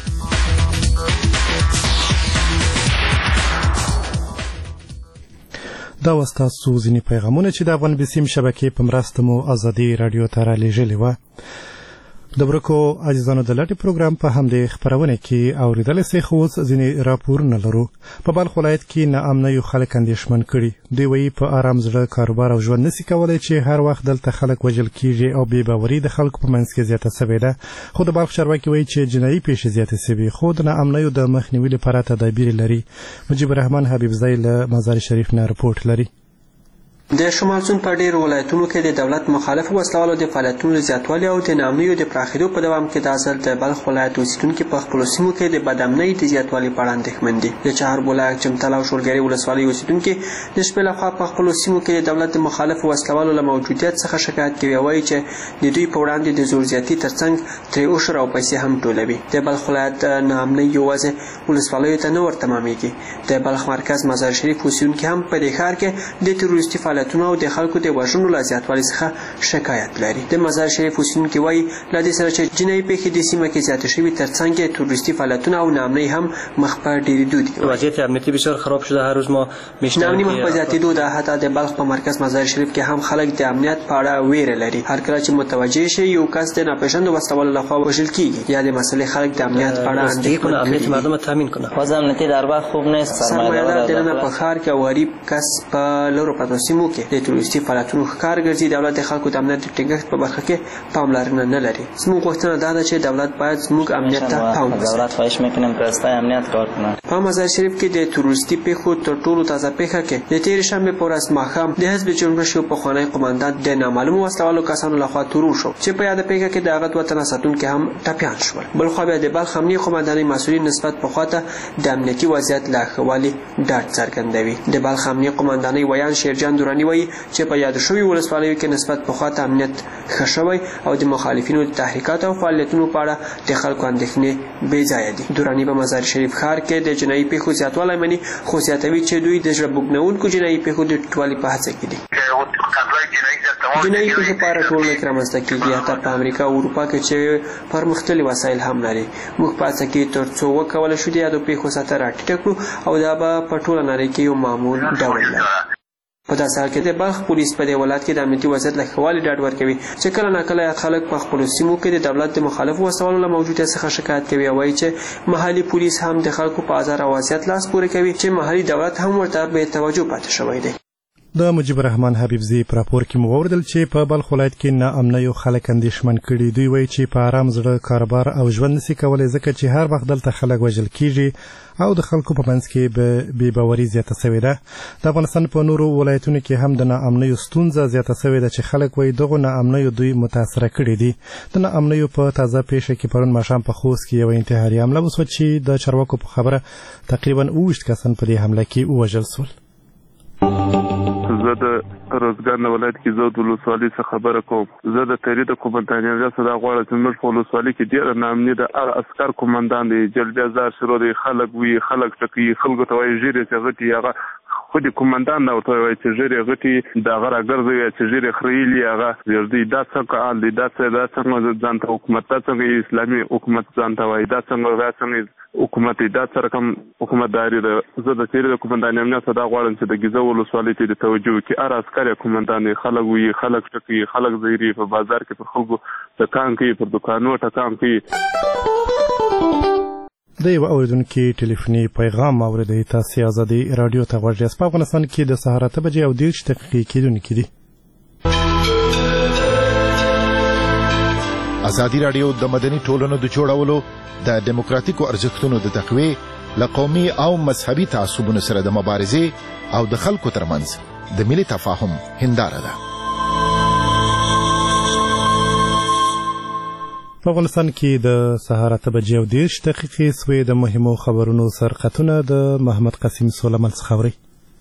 دا وه ستاسو ځینې پیغامونه چې د افغان بسیم شبکې په مرسته مو ازادي راډیو ته رالیږلې وه. د برکو عزیزانو د لټې پروګرام په همدې خپرونه کې اورېدلی سئ، خو اوس ځینې راپورونه لرو. په بلخ ولایت کې ناامنیو خلک اندېښمن کړي. دوی وایي په ارام زړه کاروبار او ژوند نسي کولی چې هر وخت دلته خلک وژل کېږي او بې باوري د خلکو په منځ کې زیاته سوې ده. خو د بلخ چارواکي وایي چې جنایي پیښې زیاتې سوي، خو د ناامنیو د مخنیوي لپاره تدابیر لري. مجیب الرحمن حبیبزی له مزار شریف نه رپورټ لري. د شمال سوند په ډېرو ولایتونو کې د دولت مخالف وسلوالو د فعالیتونو زیاتوالی او د ناامنیو د پراخېدو په دوام کې دا ځل د بلخ ولایت اوسېدونکي په خپلو سیمو کې د بدامنۍ د زیاتوالي په اړه اندېښمن دي. د چهار بولاک، چمتال او شولګرې ولسوالۍ اوسېدونکي د شپې لخوا په خپلو سیمو کې د دولت د مخالف وسلوالو له موجودیت څخه شکایت کوي او وایي چې د دوی په وړاندې د زور زیاتي ترڅنګ ترې عشر او پیسې هم ټولوي. د بلخ ولایت ناامنۍ یوازې ولسوالیو ته نه ورتمامېږي. د بلخ مرکز مزار شریف اوسېدونکي هم په دې ښار کې د تروریستي فعالیتونو او د خلکو د وژنو له زیاتوالي څخه شکایت لري. د مزار شریف اوسېدونکي وایي له دې سره چې جنایي پیښې د سیمه کې زیاتې شوي ترڅنګ یې تروریستي فعالیتونه او ناامنۍ هم مخ په ډېرېدو دي. وضعیت امنیتی بسیار خراب شده. هر روز ما ناامني مخ په زیاتېدو ده. حتی د بلخ په مرکز مزار شریف کې هم خلک د امنیت په اړه ویره لري. هر کله چې متوجه شي یو کس د ناپېژاندو وسلوالو لخوا وژل کېږي یا د مسئلې خلک د امنیت په اړه اندېښمن امنیت مردم تامین کنه. وضع امنیتی در بلخ خوب نیست. سرمایه‌دار دننه په ښار کې او غریب کس په لرو پرتو سیمو کې د تروریستي فعالیتونو ښکار ګرځي. دولت د خلکو د امنیت د ټینګښت په برخه کې پاملرنه نه لري. زموږ غوښتنه دا ده چې دولت باید زموږ امنیت ته پام وکړي. دولت خواهش میکنیم که استای امنیت کار کنه. په مزار شریف کې د تروریستي پیښو تر ټولو تازه پیښه کې د تېرې شنبې په ورځ ماښام د حزب جنبش یو پخوانی قماندان د نامعلومو وسلوالو کسانو لخوا تورو شو چې په یاده پیښه کې د هغه دوه تنه ساتونکي هم ټپیان شول. بلخوا بیا د بلخ امنیې قماندانۍ مسؤلین نسبت پخوا ته د امنیتي وضعیت له ښه والي ډاډ څرګندوي. د بلخ امنیې قماندانۍ ویان شیرجان دوراني وایي چې په یادو شویو ولسوالیو کې نسبت پخوا ته امنیت ښه شوی او د مخالفینو د تحریکاتو او فعالیتونو په اړه د خلکو اندېښنې بې ځایه دي. دوراني په مزار شریف ښار کې د جنایي پیښو زیاتوالی مني، خو زیاتوي چې دوی د زړه بوږنوونکو جنایي پیښو د ټیټوالي په هڅه کې دي. جنایي پیښې په هره ټولنه کې رامنځته کېږي، حتی په امریکا او اروپا کې چې پرمختللي وسایل هم لري. موږ په هڅه کې تر څو وکولی شو د یادو پیښو سطحه راټیټه کړو او دا به په ټوله نړۍ کې یو معمول ډول لري. په داسې حال کې د بلخ پولیس په دې ولایت کې د امنیتي وضعیت له ښه والي ډاډ ورکوي چې کله ناکله خلک په خپلو سیمو کې د دولت د مخالفو وسلوالو له موجودیت څخه شکایت کوي او وایي چې محلي پولیس هم د خلکو په ازار او اذیت لاس پورې کوي چې محلي دولت هم ورته بې توجه پاتې شوی دی. د مجیب الرحمن حبیبزی په راپور کې مو واوریدل چې په بلخ ولایت کې ناامنیو خلک اندېښمن کړي. دوی وایي چې په ارام زړه کاروبار او ژوند نسي کولی ځکه چې هر وخت دلته خلک وژل کېږي او د خلکو په منځ کې بې باوري زیاته سوې ده. د افغانستان په نورو ولایتونو کې هم د ناامنیو ستونزه زیاته سوې ده چې خلک وایي دغو ناامنیو دوی متاثره کړي دي. د ناامنیو په تازه پیښه کې پرون ماښام په خوست کې یوه انتحاري حمله وسوه چې د چارواکو په خبره تقریبا اوویشت کسان په دې حمله کې ووژل سول. زه د روزګان ولایت کې زه د ولسوالۍ څخه خبره کوم. زه د تحریر د قومندانۍ څخه دا غواړم چې موږ په ولسوالۍ کې ډېره ناامني ده. هغه عسکر قومندان دی جلبیه زار شروع دی، خلک وي خلک ټکوي، خلکو ته وایي ژیرې چې غټي هغه خو د قومندان نه ورته وایي چې ژیرې غټي د هغه راګرځوي چې ژیرې خریلي هغه ژیردي. دا څنګه حال دی؟ دا دا څنګه ځان ته حکومت، دا څنګه اسلامي حکومت ځان ته وایي؟ دا څنګه دا څنګه حکومت دی؟ دا څه رقم حکومتداري ده؟ زه د تحریر د قومندانۍ امنیت څخه دا غواړم چې د ګیزه ولسوالۍ ته د توجه وکړي. هر عسکر یا قومندان دی خلک وي خلک ټکوي، خلک ځیري په بازار کې پر خلکو ټکان کوي، پر دوکانونو ټکان کوي. د یو اوریدونکو ټلیفوني پیغام اوریدي تاسو ازادي رادیو ته غوږ یاست. په افغانستان کې د سهار اته بجې او دېرش دقیقې کېدونکې دي. ازادي رادیو د مدني ټولنو د جوړولو د دیموکراتیکو ارزښتونو د تقویې له قومي او مذهبي تعصبونو سره د مبارزې او د خلکو ترمنځ د ملي تفاهم هنداره ده. په افغانستان کې د سهار اته بجې او دېرش دقیقې سوې د مهمو خبرونو سرقتونه د محمد قاسم سولمل څخه اورئ.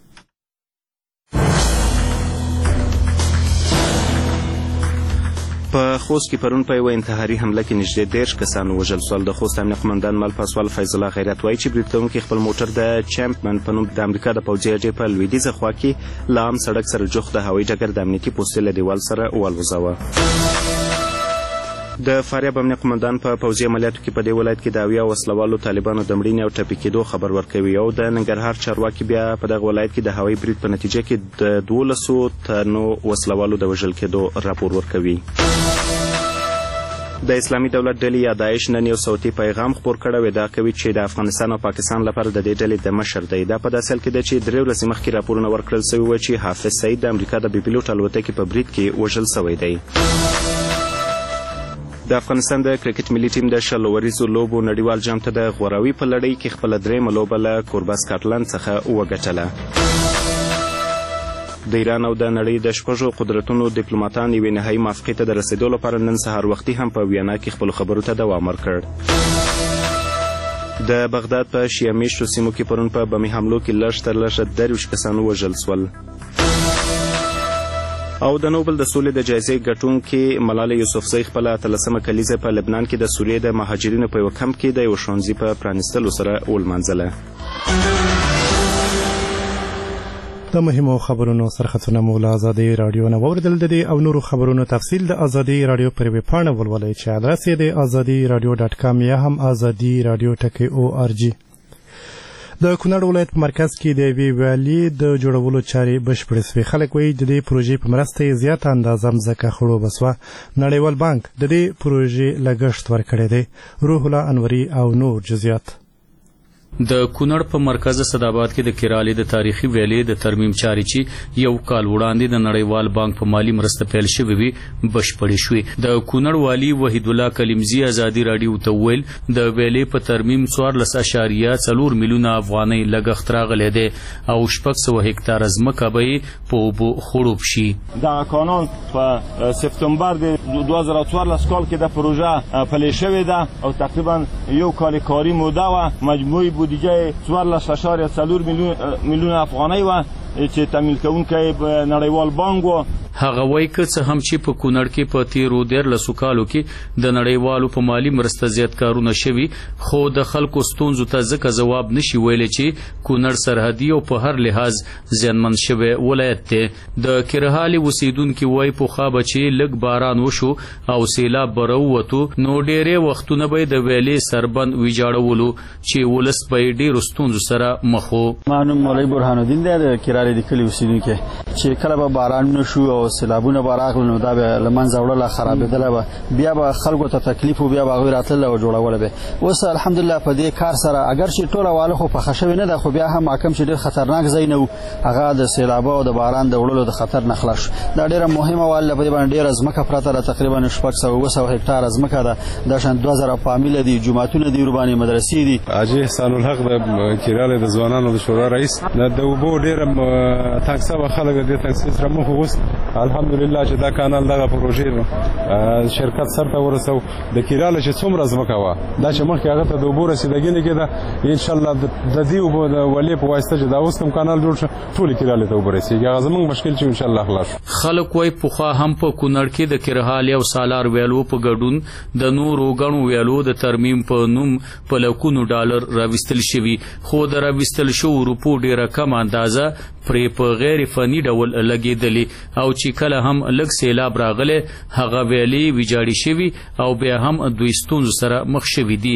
په خوست کې پرون په یوه انتحاري حمله کې نږدې دېرش کسان ووژل شول. د خوست امنیه قمندان مل پاسوال فیض الله غیرت وایي چې برید کوونکي خپل موټر د چمپمن په نوم د امریکا د پوځي اډې په لویدیځه خوا کې له عام سړک سره جوخت د هوایي ډګر د امنیتي پوستې له دیوال سره والوځاوه. د فاریاب امنیه قمندان په پوځي عملیاتو کې په دې ولایت کې د اویا وسلوالو طالبانو د مړینې او ټپي کېدو خبر ورکوي. او د ننګرهار چارواکي بیا په دغه ولایت کې د هوایي برید په نتیجه کې د دولسو تنو وسلوالو د وژل کېدو راپور ورکوي. د اسلامي دولت ډلې یا داعش نن یو صوتي پیغام خپور کړی او ادعا کوي چې د افغانستان او پاکستان لپاره د دې ډلې د مشر دی. دا په داسې حال کې ده چې درې ورځې مخکې راپورونه ورکړل سوي وو چې حافظ سعید د امریکا د بي پیلوټ الوتکې په برید کې وژل سوی دی. د افغانستان د کرکټ ملي ټیم د شل اوریزو لوبو نړیوال جام ته د غوراوي په لړۍ کې خپله درېیمه لوبه له کوربه سکاټلند څخه وګټله. د ایران او د نړۍ د شپږو قدرتونو ډیپلوماتان یوې نهایي موافقې ته د رسېدو لپاره نن سهار وختي هم په ویانا کې خپلو خبرو ته دوام ورکړ. د بغداد په شیعه میشتو سیمو کې پرون په بمي حملو کې لږ تر لږه درویشت کسان ووژل شول. او د نوبل د سولې د جایزې ګټونکې ملاله یوسفزۍ خپله اتلسمه کلیزه په لبنان کې د سوریې د مهاجرینو په یوه کمپ کې د یو ښوونځي په پرانیستلو سره ولمانځله. د مهمو خبرونو سرخطونه مو له ازادي رادیو نه واورېدل. د دې او نورو خبرونو تفصیل د ازادي رادیو پر ویب پاڼه ولولئ چې ادرس یې د ازادي رادیو ډاټ کام یا هم ازادي رادیو ټکی او آر جي. د کونړ ولایت په مرکز کې د یوې ویالې د جوړولو چارې بشپړې سوې. خلک وایي د دې پروژې په مرسته یې زیاته اندازه مځکه خړوبه سوه. نړیوال بانک د دې پروژې لګښت ورکړی دی. روح الله انوري او نور جزئیات. د کونړ په مرکز صداباد کې د کیرالې د تاریخي ویلې د ترمیم چارې چې یو کال وړاندې د نړیوال بانک په مالی مرسته پیل شوې وي بشپړې شوې. د کونړ والي وحید الله کلیمزي ازادي راډیو ته وویل د ویلې په ترمیم څوارلس اعشاریه څلور میلیونه افغانۍ لګښت راغلی دی او شپږ سوه هکتاره ځمکه به یې په اوبو خړوب شي. دغه قانون په سپتامبر د دوه زره څوارلس کال کې د پروژه پلې شوې ده او تقریبا یو کال کاري موده وه. مجموعي بودجه څوارلس اعشاریه څلور میلیونه افغانۍ وه چې تمویل کوونکی نړیوال بانک و. هغه وایي که څه هم چې په کونړ کې په تیرو دیارلسو کالو کې د نړیوالو په مالي مرسته زیات کارونه شوي خو د خلکو ستونزو ته ځکه ځواب نشي ویلی چې کونړ سرحدي او په هر لحاظ زیانمن شوی ولایت دی. د کرهالې اوسیدونکي وایي پخوا به چې لږ باران وشو او سیلاب به راووتو نو ډېرې وختونه به د ویلې سربند ویجاړولو چې ولس به یې ډېرو ستونزو سره مخ و. ما نوم مولوي برهان الدین دی د کرهالې د کلي اوسیدونکی. چې کله به باران نشو او سیلابونه به راغلل نو دا به له منځه وړله خرابېدله به بیا به خلکو ته تکلیف و بیا به هغوی راتلله او جوړوله به. اوس الحمدلله په دې کار سره اگر چې ټوله واله خو پخه شوې نه ده خو بیا هم حاکم چې ډېر خطرناک ځای نه و هغه د سیلابه او د باران د وړلو د خطر نه خلاص شو. دا ډېره مهمه واله په دې باندې ډېره ځمکه پرته ده تقریبا شپږ سوه اوه سوه هکټاره ځمکه ده. دا شان دوه زره فامیله دي جوماتونه دي ورباندې مدرسې دي. حاجي احسان الحق د کرهالې د ځوانانو د شورا رئیس د اوبو ډېره تنګ سوه خلک د دې تنګ سره مخ اوس الحمدلله چې دا کانال دغه پروژې شرکت سر ته ورسو. د کیراله چې څومره ځمکه وه دا چې مخکې هغه ته د اوبو رسیدګي نه کېده انشاءالله د دې اوبو د ولې په واسطه چې دا اوس کوم کانال جوړ شو ټولې کیرالې ته اوبه رسېږي هغه زموږ مشکل چې انشاءالله خلاص شو. خلک وایي پخوا هم په کونړ کې د کرهالې او سالار ویالو په ګډون د نورو ګڼو ویالو د ترمیم په نوم په لکونو ډالر راویستل شوي خو د راویستل شوو روپو ډېره کم اندازه پرې په غیر فني ډول لګېدلې او چې کله هم لږ سیلاب راغلی هغه ویالې ویجاړې شوي او بیا هم دوی ستونزو سره مخ شوي دي.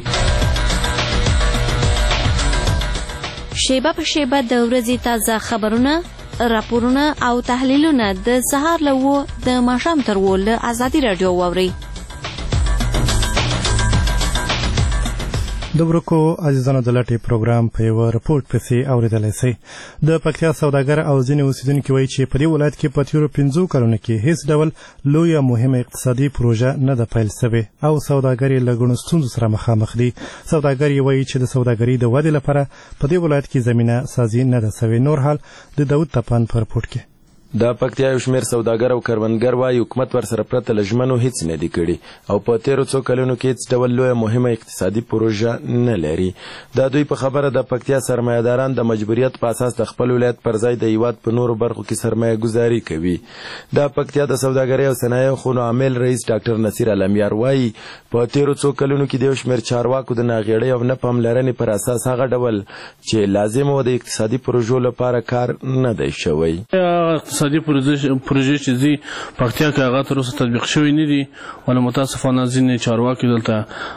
شیبه په شیبه د ورځې تازه خبرونه راپورونه او تحلیلونه د سهار له اوو د ماښام تر اوو له ازادي راډیو واورئ. د ورکو عزیزانو د لټې پروګرام په یو رپورټ پسې اوریدلی سئ. د پکتیا سوداګر او ځینې اوسیدونکي وایي چې په دې ولایت کې په تېرو پنځو کلونو کې هیڅ ډول لویه مهمه اقتصادي پروژه نه ده پیل سوې او سوداګر یې له ګڼو ستونزو سره مخامخ دي. سوداګر یې وایي چې د سوداګرۍ د ودې لپاره په دې ولایت کې زمینه سازي نه ده سوې. نور حال د داود تپان په رپورټ کې. د پکتیا یو شمېر سوداګر او کروندګر وایي حکومت ورسره پرته له ژمنو هیڅ نه دي کړي او په تېرو څو کلونو کې هیڅ ډول لویه مهمه اقتصادي پروژه نه لري. دا دوی په خبره د پکتیا سرمایه‌داران د مجبوریت په اساس د خپل ولایت پر ځای د هیواد په نورو برخو کې سرمایه ګذاري کوي. د پکتیا د سوداګرۍ او صنایعو خونو عامل رئیس ډاکټر نصیر علمیار وایي په تېرو څو کلونو کې د یو شمېر چارواکو د ناغېړۍ او نه پاملرنې پر اساس هغه ډول چې لازم و د اقتصادي پروژو لپاره کار نه دی شوی. اقتصادي پروژې پروژې چې زی پکتیا کې هغه تر اوسه تطبیق شوی نه دي ول متاسفانه ځینې چارواکي دلته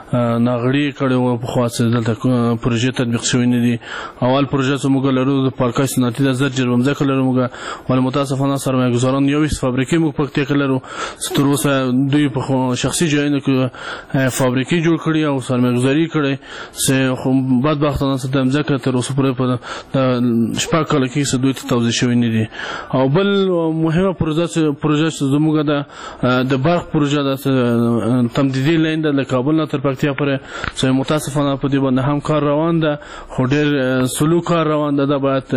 ناغړي کړي او په خاصه دلته پروژې تطبیق شوی نه دي. اول پروژه چې موږ لرو د پارکای صنعتي د زر جرم ځکه لرو موږ ول متاسفانه سرمایه ګزاران یو فابریکې موږ پکتیا کې لرو تر اوسه دوی په شخصي ځایونو کې فابریکې جوړ کړي او سرمایه ګزاري کړي چې خو بدبختانه څه د ځکه تر اوسه پورې په شپږ کال کې څه دوی ته توضیح شوی نه دي. او بل مهمه پروژه پروژه چې زموږ د د برق پروژه د تمدیدي لاین د کابل نه تر پکتیا پورې چې متاسفانه په دې باندې هم کار روان ده خو ډېر سلو کار روان ده دا باید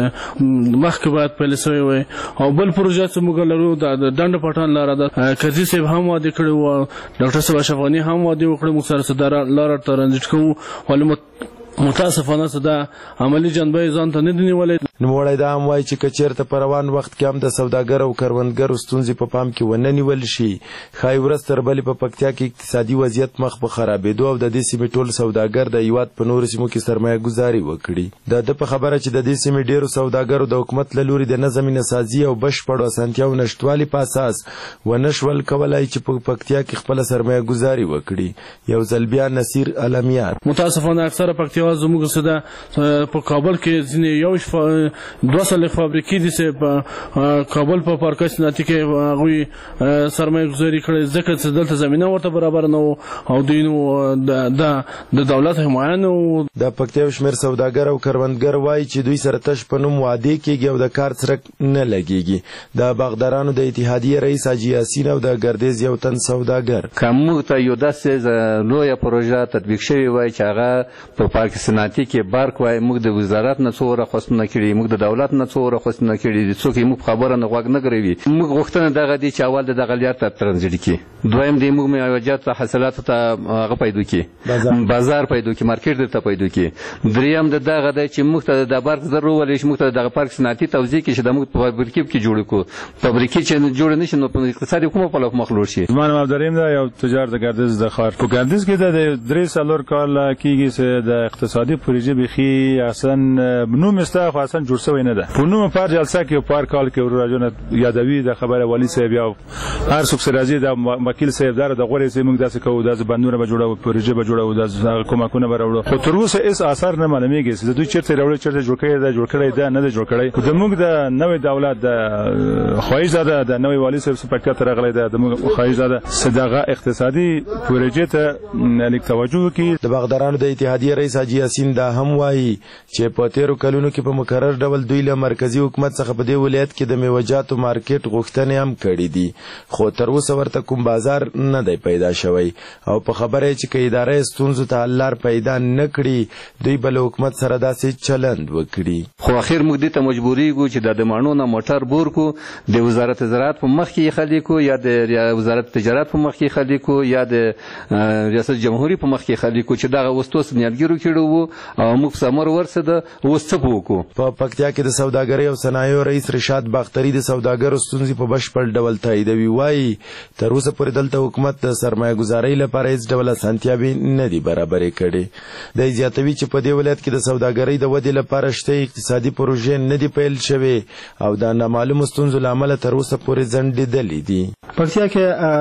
مخکې باید پیل سوی وي. او بل پروژه چې موږ لرو د ډنډ پټان لاره ده کرزي صاحب هم وعده کړی و ډاکټر صاحب اشرف غني هم وعده وکړی موږ سره صدر لاره ترانزیت کوو ولې متاسفانه صدا عملی جنبه ځان ته نه دی نیولې. نوموړی دا هم وایي چې که چېرته په روان وخت کې هم د سوداګر او کروندګرو ستونزې په پام کې ونه نیول شي ښایي ورځ تر بلې په پکتیا کې اقتصادي وضعیت مخ په خرابېدو او د دې سیمې ټول سوداګر د هیواد په نورو سیمو کې سرمایه ګذاري وکړي. د ده په خبره چې د دې سیمې ډېرو سوداګرو د حکومت له لوري د نظم نسازي او بشپړو اسانتیاو نشتوالي په اساس ونه شول کولی چې په پکتیا کې خپله سرمایه ګذاري وکړي. یو ځل بیا نصیر علمیار متاسفانه اکثره پکتیا زموږ څه ده په کابل کې ځینې یو دوه سلې فابریکې دي چې په کابل په پارکای صنعتي کې هغوی سرمایه ګذاري کړې ځکه چې دلته زمینه ورته برابر نه و او دوی نو د دولت حمایه نه و. د پکتیا یو شمېر سوداګر او کروندګر وایي چې دوی سره تش په نوم وعدې کېږي او د کار څرک نه لګېږي. د باغدارانو د اتحادیې رئیس حاجي یاسین او د ګردیز یو تن سوداګر که موږ ته یو داسې لویه پروژه تطبیق شوې وای چې هغه په پارک صنعتي کې برق وای موږ د وزارت نه څو راخواستونه کړي موږ د دولت نه څو راخواستونه کړي دي څوک یې موږ خبره نه غوږ نه ګروي. موږ غوښتنه دغه دي چې اول د دغه لار ته ترانزیت کړي دویم دی موږ میوجات حاصلاتو ته هغه پیدا کړي بازار پیدا کړي مارکیټ درته پیدا کړي. دریم د دغه دی چې موږ ته د برق ضرور ولې موږ ته دغه پارک صنعتي توزیع کړي چې د موږ په فابریکې کې جوړ کړو فابریکې چې جوړ نه شي نو په اقتصادي کومه په لور مخلوړ شي. زما نوم عبدالرحیم ده یو تجار د ګردیز د ښار په ګردیز کې د درې څلور کال کېږي چې د اقتصادي پروژې بخي اصلا نوم استا خو اصلا جوړ شوی نه ده. په نوم پر جلسه کې پر کال کې ورجونه یادوي د خبره والی صاحب یا هر څوک سره راځي د وکیل صاحب دار د غوړې سي موږ داسې کوو د بندونه به جوړو پروژې به جوړو د کومکونه به راوړو خو تر اوسه هیڅ اثر نه معلومیږي چې دوی چیرته راوړي چیرته جوړ کړي دا جوړ کړي دا نه جوړ کړي. د موږ د نوې دولت د خواهش زده د نوې والی صاحب سپکټ تر غلې د موږ خواهش زده صدقه اقتصادي پروژې ته لیک توجه کوي. د باغدارانو د اتحادیې رئیس حاجي یاسین دا هم وایي چې په تیرو کلونو کې په مکرر ډول دوی له مرکزی حکومت څخه په دې ولایت کې د میوجاتو مارکیټ غوښتنې هم کړې دي خو تر اوسه ورته کوم بازار نه دی پیدا شوی او په خبره چې که اداره ستونزو ته حل لار پیدا نه کړي دوی به له حکومت سره داسې چلند وکړي. خو اخر موږ دې ته مجبوریږو چې د دمانو نه موټر بور کو د وزارت زراعت په مخ کې خلي کو یا د وزارت تجارت په مخ کې خلي کو یا د ریاست جمهوریت په مخ کې خلي کو چې دغه وستوس نیالګرو کړو او موږ سمور ورسده وسته وکړو. په پکتیا کې د سوداګرۍ او صنایعو رئیس رشاد باختري د سوداګرو ستونزې په بشپړ ډول تاییدوي. وایي تر اوسه پورې دلته حکومت د سرمایه ګذارۍ لپاره هیڅ ډول اسانتیاوې نه دي برابرې کړې. دی زیاتوي چې په دې ولایت کې د سوداګرۍ د ودې لپاره شته اقتصادي پروژې نه دي پیل شوې او د نامعلومو ستونزو له امله تر اوسه پورې ځنډېدلې دي. پکتیا کې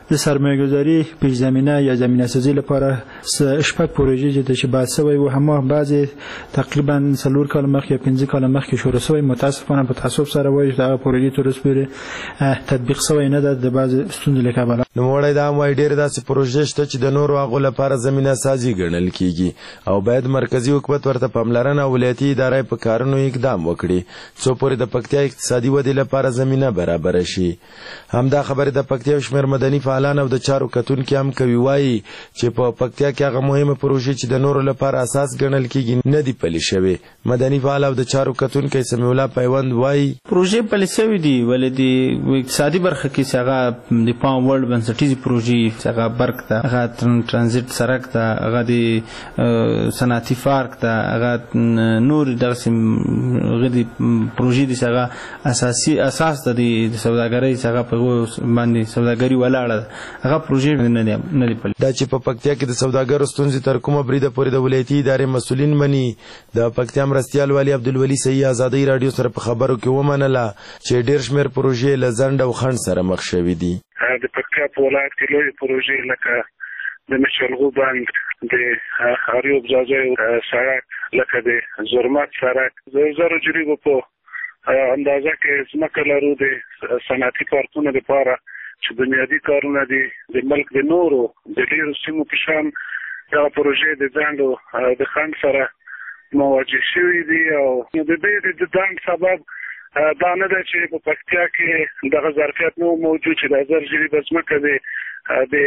د سرمایه‌گذاري پیش زمینه یا زمینه سازی لپاره شپږ پروژې چې بحث شوی و همه بعضی تقریبا څلور کال مخکې یا پنځه کال مخکې شروع شوی متاسفانه په تعصب سره وایي دا پروژې تر اوسه پورې تطبیق شوی نه ده د بعض ستونزو له کبله. نو وړای دا وایي ډېر داسې پروژې شته چې د نورو هغو لپاره زمینه سازي ګڼل کیږي او باید مرکزی حکومت ورته پاملرنه او ولایتي ادارې په کارونو اقدام وکړي څو پورې د پکتیا اقتصادي ودې لپاره زمینه برابر شي. همدا خبره د پکتیا شمیر مدني فعالان او د چارو کتونکي هم کوي وایي چې په پکتیا کې هغه مهمه پروژې چې د نورو لپاره اساس ګڼل کیږي نه دي پلي شوي. مدني فعال او د چارو کتونکي سمیع الله پیوند وایي پروژې پلي شوي دي ولې د اقتصادي برخه کې هغه د پام وړ بنسټیزې پروژې هغه برق ته هغه ترانزیت سړک ته هغه د صنعتي پارک ته هغه نور دغسې غدي پروژې دي هغه اساسي اساس د سوداګرۍ هغه په باندې سوداګري ولاړه هغه پروژې نه نه پلي. دا چې په پکتیا کې د سوداګرو ستونزې تر کومه بریده پورې د ولایتي ادارې مسؤلین مني د پکتیا مرستیال والي عبدالولي صحیح ازادۍ راډیو سره په خبرو کې ومنله چې ډېر شمېر پروژې له ځنډ او خنډ سره مخ شوي دي. د پکتیا په ولایت کې لویې پروژې لکه د مشلغو بند د اریوب ځاځی سړک لکه د زرمت سړک زر زرو جریبو په اندازه کې ځمکه لرو د صنعتي پارکونو لپاره چې بنیادي کارونه دي د ملک د نورو د ډېرو سیمو په شان دغه پروژې د ځنډ او د خنډ سره مواجه شوي دي او د دې د ځنډ سبب دا نه ده چې په پکتیا کې دغه ظرفیت نه موجود چې د زر جریبه ځمکه د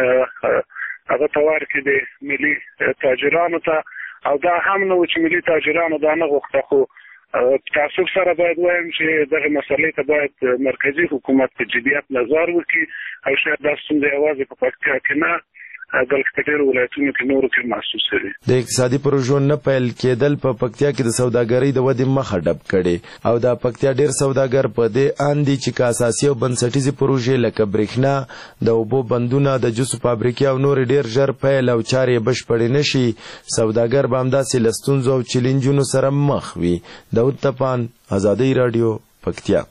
هغه توار کې د ملي تاجرانو ته او دا هم نه و چې ملي تاجرانو دا نه غوښته خو تعصب سره باید وایم چې دغه مسلې ته باید مرکزی حکومت په جدیت نظر وکړي او شاید دا ستونزه یوازې په پکتیا کې نه بلکې په ډېرو ولایتونو کې نورو کې محسوسه وي. د اقتصادي پروژو نه پیل کېدل په پکتیا کې د سوداګرۍ د ودې مخه ډب کړې او د پکتیا ډېر سوداګر په دې اند دي چې که اساسي او بنسټیزې پروژې لکه برېښنا د اوبو بندونه د جوسو فابریکې او نورې ډېر ژر پیل او چارې یې بشپړې نه شي سوداګر به همداسې له ستونزو او چیلنجونو سره مخ وي. داود تپان ازادۍ راډیو پکتیا.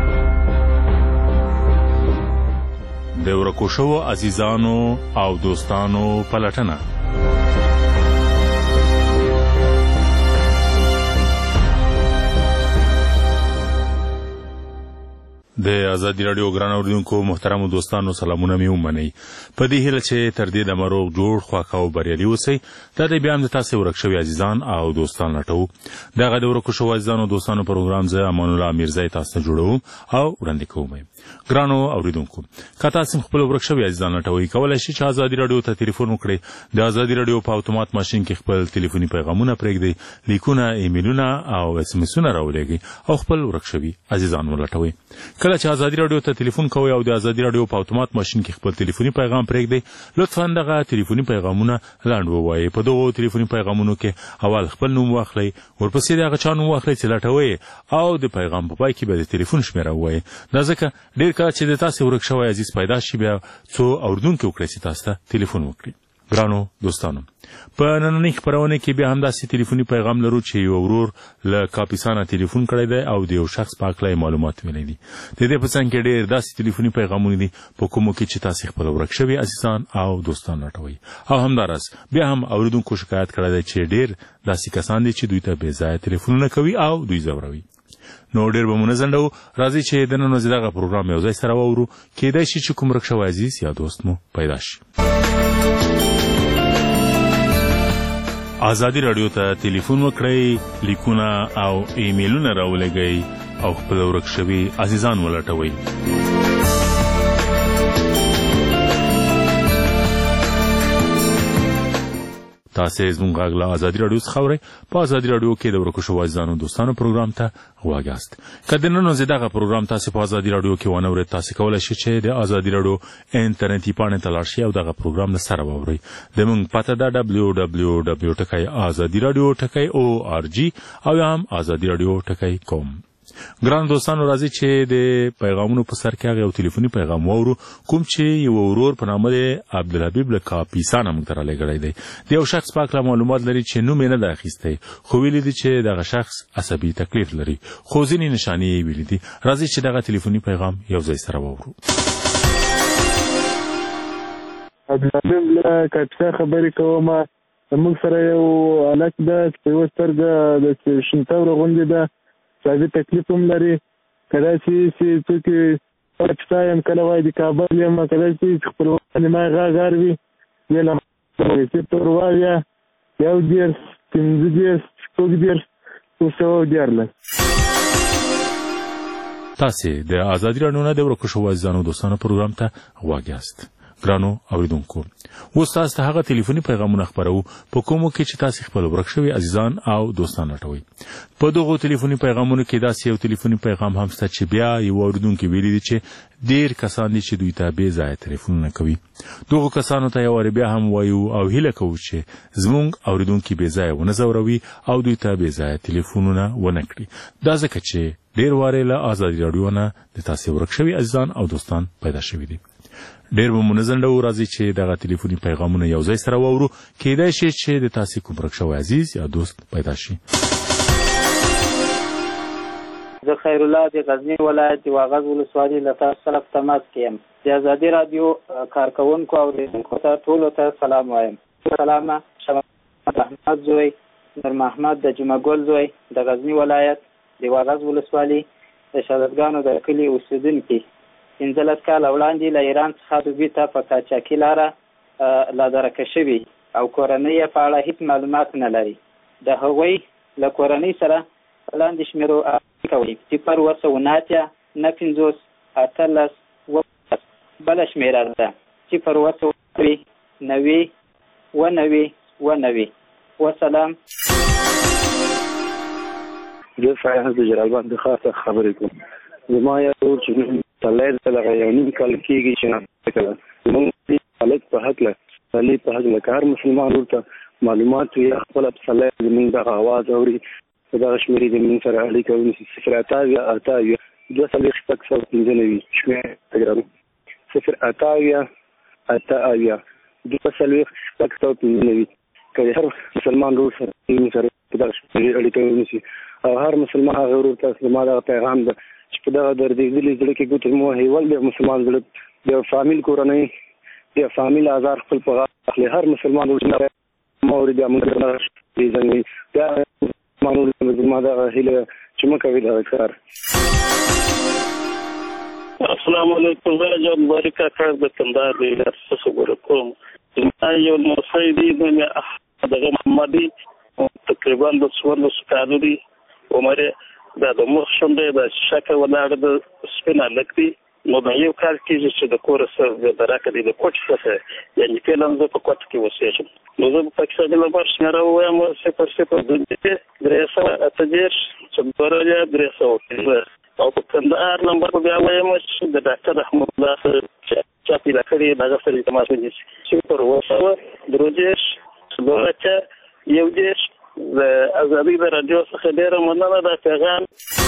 د ورکو شوو عزیزانو او دوستانو پلټنه د ازادي راډیو ګران اوریدونکو محترمو دوستانو سلامونه مې ومنئ په دې هیله چې تر دې دمه روغ جوړ خوښ او بریالي اوسئ. دا دی بیا هم د تاسې ورک شوي عزیزان او دوستان لټوو. دغه د ورکو شوو عزیزانو دوستانو پروګرام زه امان الله میرزی تاسو ته جوړوم او وړاندې کوم. ګرانو اوریدونکو که تاسو خپل ورک شوي عزیزان لټوئ کولی شئ چې ازادي راډیو ته تلیفون وکړئ. د ازادي راډیو په اتومات ماشین کې خپل تلیفوني پیغامونه پرېږدئ لیکونه ایمیلونه او اس ام اسونه راولېږئ او خپل ورک شوي عزیزان ولټوئ. کله چې ازادي راډیو ته تلیفون کوئ او د ازادي راډیو په اتومات ماشین کې خپل تلیفوني پیغام پرېږدئ لطفا دغه تلیفوني پیغامونه لنډ ووایئ. په دغو تلیفوني پیغامونو کې اول خپل نوم واخلئ ورپسې د هغه چا نوم واخلئ چې لټوئ او د پیغام په پای کې به د تلیفون شمېره ووایئ. دا ځکه ډېر کله چې د تاسې ورک شوی عزیز پیدا شي بیا څو اورېدونکي وکړئ چې تاسو ته تلیفون وکړي. ګرانو دوستانو په نننۍ خپرونه کې بیا همداسې تلیفوني پیغام لرو چې یو ورور له کاپیسا نه تلیفون کړی دی او د یو شخص په هکله معلومات ویلی دي. د دې په څنګ کې ډېر داسې تلیفوني پیغامونه دي په کومو کې چې تاسې خپل ورک شوي عزیزان او دوستان لټوئ. او همداراز بیا هم اورېدونکو شکایت کړی دی چې ډېر داسې کسان دي چې دوی ته بې ځایه تلیفونونه کوي او دوی ځوروي. نو ډېر به مو نه ځنډوو راځئ چې د نن ورځې دغه پروګرام یو ځای سره واورو کیدای شي چې کوم ورک شوی عزیز یا دوست مو پیدا شي. ازادي راډیو ته تلیفون وکړئ لیکونه او ایمیلونه راولېږئ او خپل ورک شوي عزیزان ولټوئ. تاسې زموږ غږ له ازادي راډیو څخه اورئ. په ازادي راډیو کې د ورکو شوو عزیزانو دوستانو پروګرام ته غوږ یاست. که د نن ورځې دغه پروګرام تاسې په ازادي راډیو کې ونه اورئ تاسې کولی شئ چې د ازادي راډیو انټرنیټي پاڼې ته لاړ شئ او دغه پروګرام له سره واورئ. زموږ پته ده ډبلیو ډبلیو ډبلیو ټکی ازادي راډیو ټکی او آر جي او یا هم ازادي راډیو ټکی کوم. ګران دوستانو راځي چې د پیغامونو په سر کې هغه یو تلیفوني پیغام واورو کوم چې یو ورور په نامه دی عبدالحبیب له کاپیسا نه موږ ته رالیږلی دی. د یو شخص په هکله معلومات لري چې نوم یې نه ده اخیستی خو ویلي دي چې دغه شخص عصبي تکلیف لري خو ځینې نښانې یې ویلي دي. راځئ چې دغه تلیفوني پیغام یو ځای سره واورو. عبدالحبیب له کاپیسا خبرې کوم. موږ سره یو هلک ده چې په یوه سترګه د شنتوره غوندې ده، سادي تکلیف هم لري. کله چې څوک کاپیسا یم، کله وایي د کابل یم، کله چې خپلوان ما غاغار وي بیا له صفر اویا یو دېرش پنځه دېرش شپږ دېرش څو سوه دیارلس. تاسې د ازادي راډیو نه د ورکو شوو عزیزانو دوستانو پروګرام ته غوږ یاست. ګرانو اوریدونکو، اوس تاسو ته هغه ټلیفوني پیغامونه خپرو په کومو کې چې تاسو خپل ورک شوي عزیزان او دوستان لټوي. په دغه ټلیفوني پیغامونو کې داسې یو ټلیفوني پیغام هم شته چې بیا یو اوریدونکو ویلي دي چې ډیر کسان دي چې دوی ته بې ځایه ټلیفونونه کوي. دغه کسانو ته یو بیا هم وایو او هیله کوو چې زموږ اوریدونکو بې ځایه ونه ځوروي او دوی ته بې ځایه ټلیفونونه ونه کړي. دا ځکه چې ډیر واره له ازادي راډیو نه د تاسو ورک شوي عزیزان او دوستان پیدا شوي دي. ډیر به منظم ډول راځي چې دغه ټلیفوني پیغامونه یو ځای سره واورو، کېدای شي چې د تاسو کوم ورک شوی عزیز یا دوست پیدا شي. زه خیر الله د غزنی ولایت د واغظ ولسوالۍ له تاسو سره په تماس کې یم. د ازادي راډیو کارکونکو او اوریدونکو ته ټولو ته سلام وایم. سلام شمال احمد زوی نور محمد د جمعګل زوی د غزنی ولایت د واغظ ولسوالۍ د شهادتګانو د کلي اوسیدونکي. پنځلس کاله وړاندې له ایران څخه دوبۍ ته په قاچاقي لاره لادرکه شوي او کورنۍ یې په اړه هیڅ معلومات نه لري. د هغوی له کورنۍ سره په لاندې شمېرو اړیکې کوي: صفر اوه سوه نهه نهه پنځوس اتلس اوولس. بله شمېره ده صفر اوه سوه نوي اوه نوي اوه نوي. وسلام. زه فیاض د جلال آباد د ښار څخه خبرې کوم. زما یو ورور چې سلی د دغه یو نیم کال کېږي چې ناروغه کړه. زموږ هلک په هکله سلی په هکله که هر مسلمان ورته معلومات وي خپله په سلی زموږ دغه اواز اوري په دغه شمېرې د موږ سره اړیکه ونیسي. صفر اته اویا اته اویا دوه څلوېښت شپږ سوه پنځه نوي شمېره ګرانو. صفر اته اویا اته اویا دوه څلوېښت شپږ سوه پنځه نوي. که د هر مسلمان ورور سره موږ سره په دغه شمېرې اړیکه ونیسي او هر مسلمان هغه ورور ته زما دغه پیغام ده چې په دغه دردېدلي زړه کې ګوتې مو هیول د مسلمان زړه د فامیل کورنۍ د فامیل آزار خپل په غاړه اخلي. هر مسلمان ورور موري بیا موږ نه پیژني. بیا مسلمان زما دغه هیله چې موږ کوي دغه کار. السلام علیکم. زه جان مبارک کاکړ د کندهار د ریاست خبرې کوم. زما یو لمسی دی نوم دغه محمدي تقریبا د څوارلسو کالو دی. عمر یې دا د مخ شونډې د شکه ولاړه د سپین هلک دی. نو د یو کال کېږي چې د کوره سره د راکه دی د کوټ څخه یعنې فعلا زه په کوټ کې اوسېږم. نو زه په پاکستاني نمبر شمېره ووایم صفر صفر دوه درې سوه اته دېرش څلور اویا درې سوه پنځه او په کندهار نمبر بیا وایم چې د ډاکټر رحمتالله سره چا پیدا کړي د هغه سره یې تماس ونیسي. صفر اوه سوه درې دېرش څلور اته یو دېرش. د ازادي راډیو څخه ډېره مننه دا پیغام.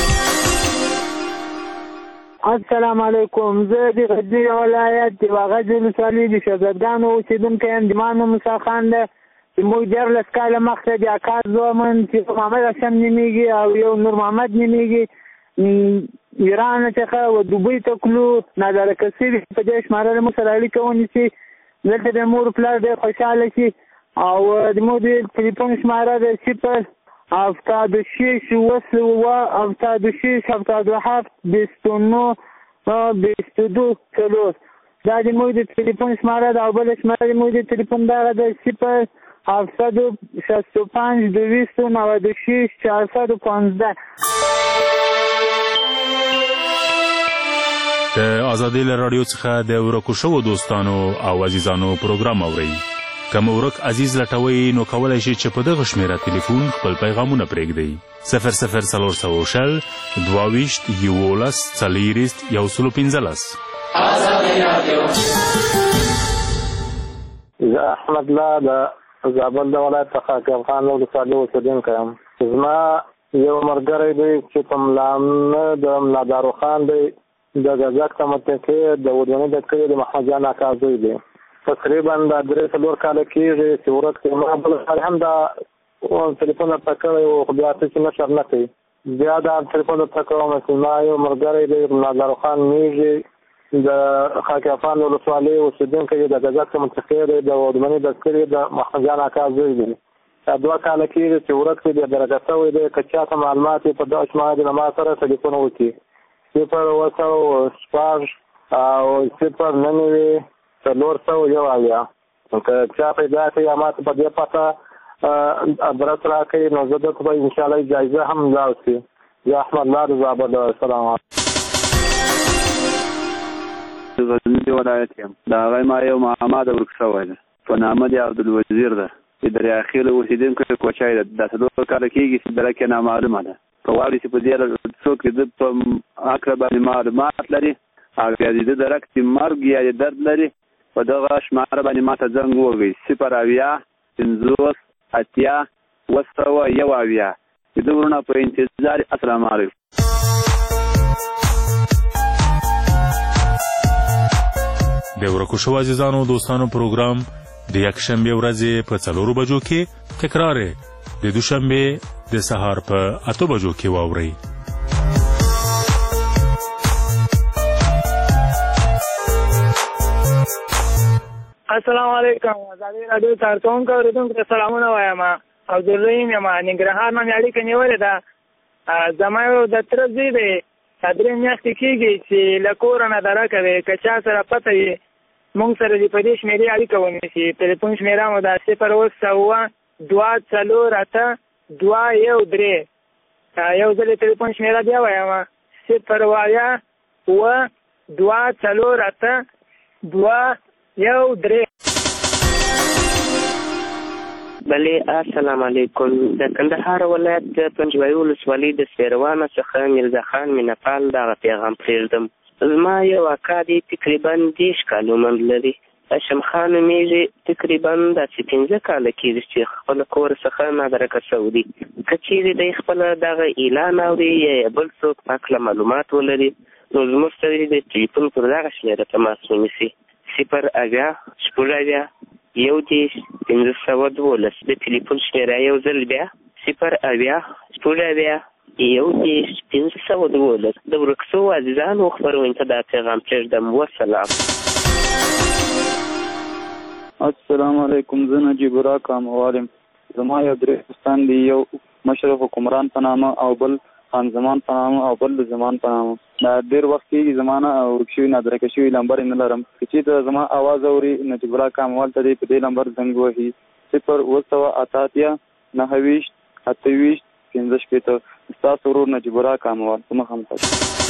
السلام علیکم. زه د غزني ولایت د واغظ ولسوالۍ د شهزادګانو اوسېدونکی یم. زما نوم موسی خان دی چې موږ دیارلس کاله مخکې د اکا زومن چې محمد هاشم نومېږي او یو نور محمد نومېږي ایران څخه و دوبۍ ته تلو نادرکه شوي. په دې شماره له موږ سره اړیکه ونیسي. دلته د مور پلار ډېر خوشحاله شي او د مو د تلیفون شماره د صفر هفتاد و شش اوه سوه هفتاد و شش هفتاد و هفت بیست و نه بیست و دو څلور. دا د مو د تلیفون شماره ده او بله شماره د مو د تلیفون دغه د صفر هفتصد و شصت و پنج دویست و نود و شش چهارصد و پانزده. د ازادي راډیو څخه د ورکو شوو دوستانو او عزیزانو پروګرام اورئ. که مو ورک عزیز لټوئ نو کولی شئ چې په دغه شمېره تلیفون خپل پیغامونه پرېږدئ. صفر صفر څلور سوه شل دوه ویشت یولس څلېرویشت یو سلو پنځلس. زه احمد الله د زابل د ولایت څخه اکرم خان ولسوالۍ اوسېدونکی یم. زما یو ملګری دی چې په ملامه د ملادارو خان دی د ګزک ته متکې د ودوني د کلي د محمد جان اکا زوی دی. تقریبا د درې څلور کاله کېږي چې ورک دی. ما بل سړی هم دا تلیفون درته کړی و خو بیا څه چې نشر نه کوي. بیا دا تلیفون درته کوم چې ما یو ملګری دی ملادارو خان نومېږي د خاک افغان ولسوالۍ اوسېدونکی د ګزات کې منتخب دی د ودمنې د عسکري د محمد جان اکا زوی دی. دوه کاله کېږي چې ورک دی درجه شوی دی. که چاته معلومات یې په دغه شماره دی له ما سره ټلیفون وکړي صفر اوه سوه شپږ او صفر نهه نوي څلور سوه یو اویا. که چا پیدا کړي یا ماته په دې پته ادرس راکړي نو زه درته به انشاءالله جایزه هم راوړي. زه احمد الله د زابل. السلام علیکم. د غزني ولایت یم. د هغې ما یو معما ده ورک شوی ده په نامه د عبدالوزیر ده چې دریاخیل اوسېدونکی کوچی ده. دا څلور کاله کېږي چې درک یې نامعلومه ده. که غواړي چې په دې څوک د په هکله باندې معلومات لري او یا د ده درک چې مرګ یا د درد لري په دغه شماره باندې ما ته زنګ ووهئ صفر اویا پنځوس اتیا اوه سوه یو اویا. چې د ورونه په انتظار. السلام علیکم. د ورکو شو عزیزانو دوستانو پروګرام د یکشنبه ورځې په څلورو بجو کې تکرار د دوشنبه د سهار په اتو بجو کې واورئ. السلام علیکم. ازادي راډیو کارکونکو اوریدونکو ته سلامونه وایم. عبدالرحیم یم. ننګرهار نه مې اړیکه نیولې ده. زما یو د تره زوی دی. درې میاشتې کېږي چې له کوره نه درکه دی. که چا سره پته وي مونږ سره دې په دې شمېرې اړیکه ونیسي. ټلیفون شمېره مو ده صفر اوه سوه دوه څلور اته دوه یو درې. یو ځل یې ټلیفون شمېره بیا وایم صفر اویا اوه دوه څلور اته دوه یو درې. بلې السلام علیکم. د کندهار ولایت د پنجوایي ولسوالۍ د سیروانه څخه میرزا خان مینهپال دغه پیغام پرېږدم. زما یو اکا دی تقریبا دېرش کال عمر لري. هاشم خان نومېږي. تقریبا داسې پنځه کاله کېږي چې خپله کور څخه نادرکه شوی دی. که چیرې دی خپله دغه اعلان اوري یا بل څوک په هکله معلومات ولري نو زموږ سره د ټلیفون پر دغه شمېره تماس ونیسي صفر اویا شپږ اویا یو دېرش پنځه سوه دولس. د ټلیفون شمېره یو ځل بیا صفر اویا شپږ اویا یو دېرش پنځه سوه دولس. د ورک شوو عزیزانو خپرونې ته دا پیغام پرېږدم. وسلام. السلام علیکم. زه نجیب الله کاموال یم. زما یو درې دوستان دي. یو مشرف حکمران په نامه او بل خان زمان په نامه او بل د زمان په نامه. دا ډېر وخت کېږي زما نه ورک شوي نادرکه شوي نمبر یې نه لرم. که چېرته زما اواز اوري نجیب الله کاموال ته دی په دې نمبر زنګ وهي صفر اوه سوه اته اتیا نهه ویشت اته ویشت پنځه شپېته. ستاسو ورور نجیب الله کاموال. په مخه مو.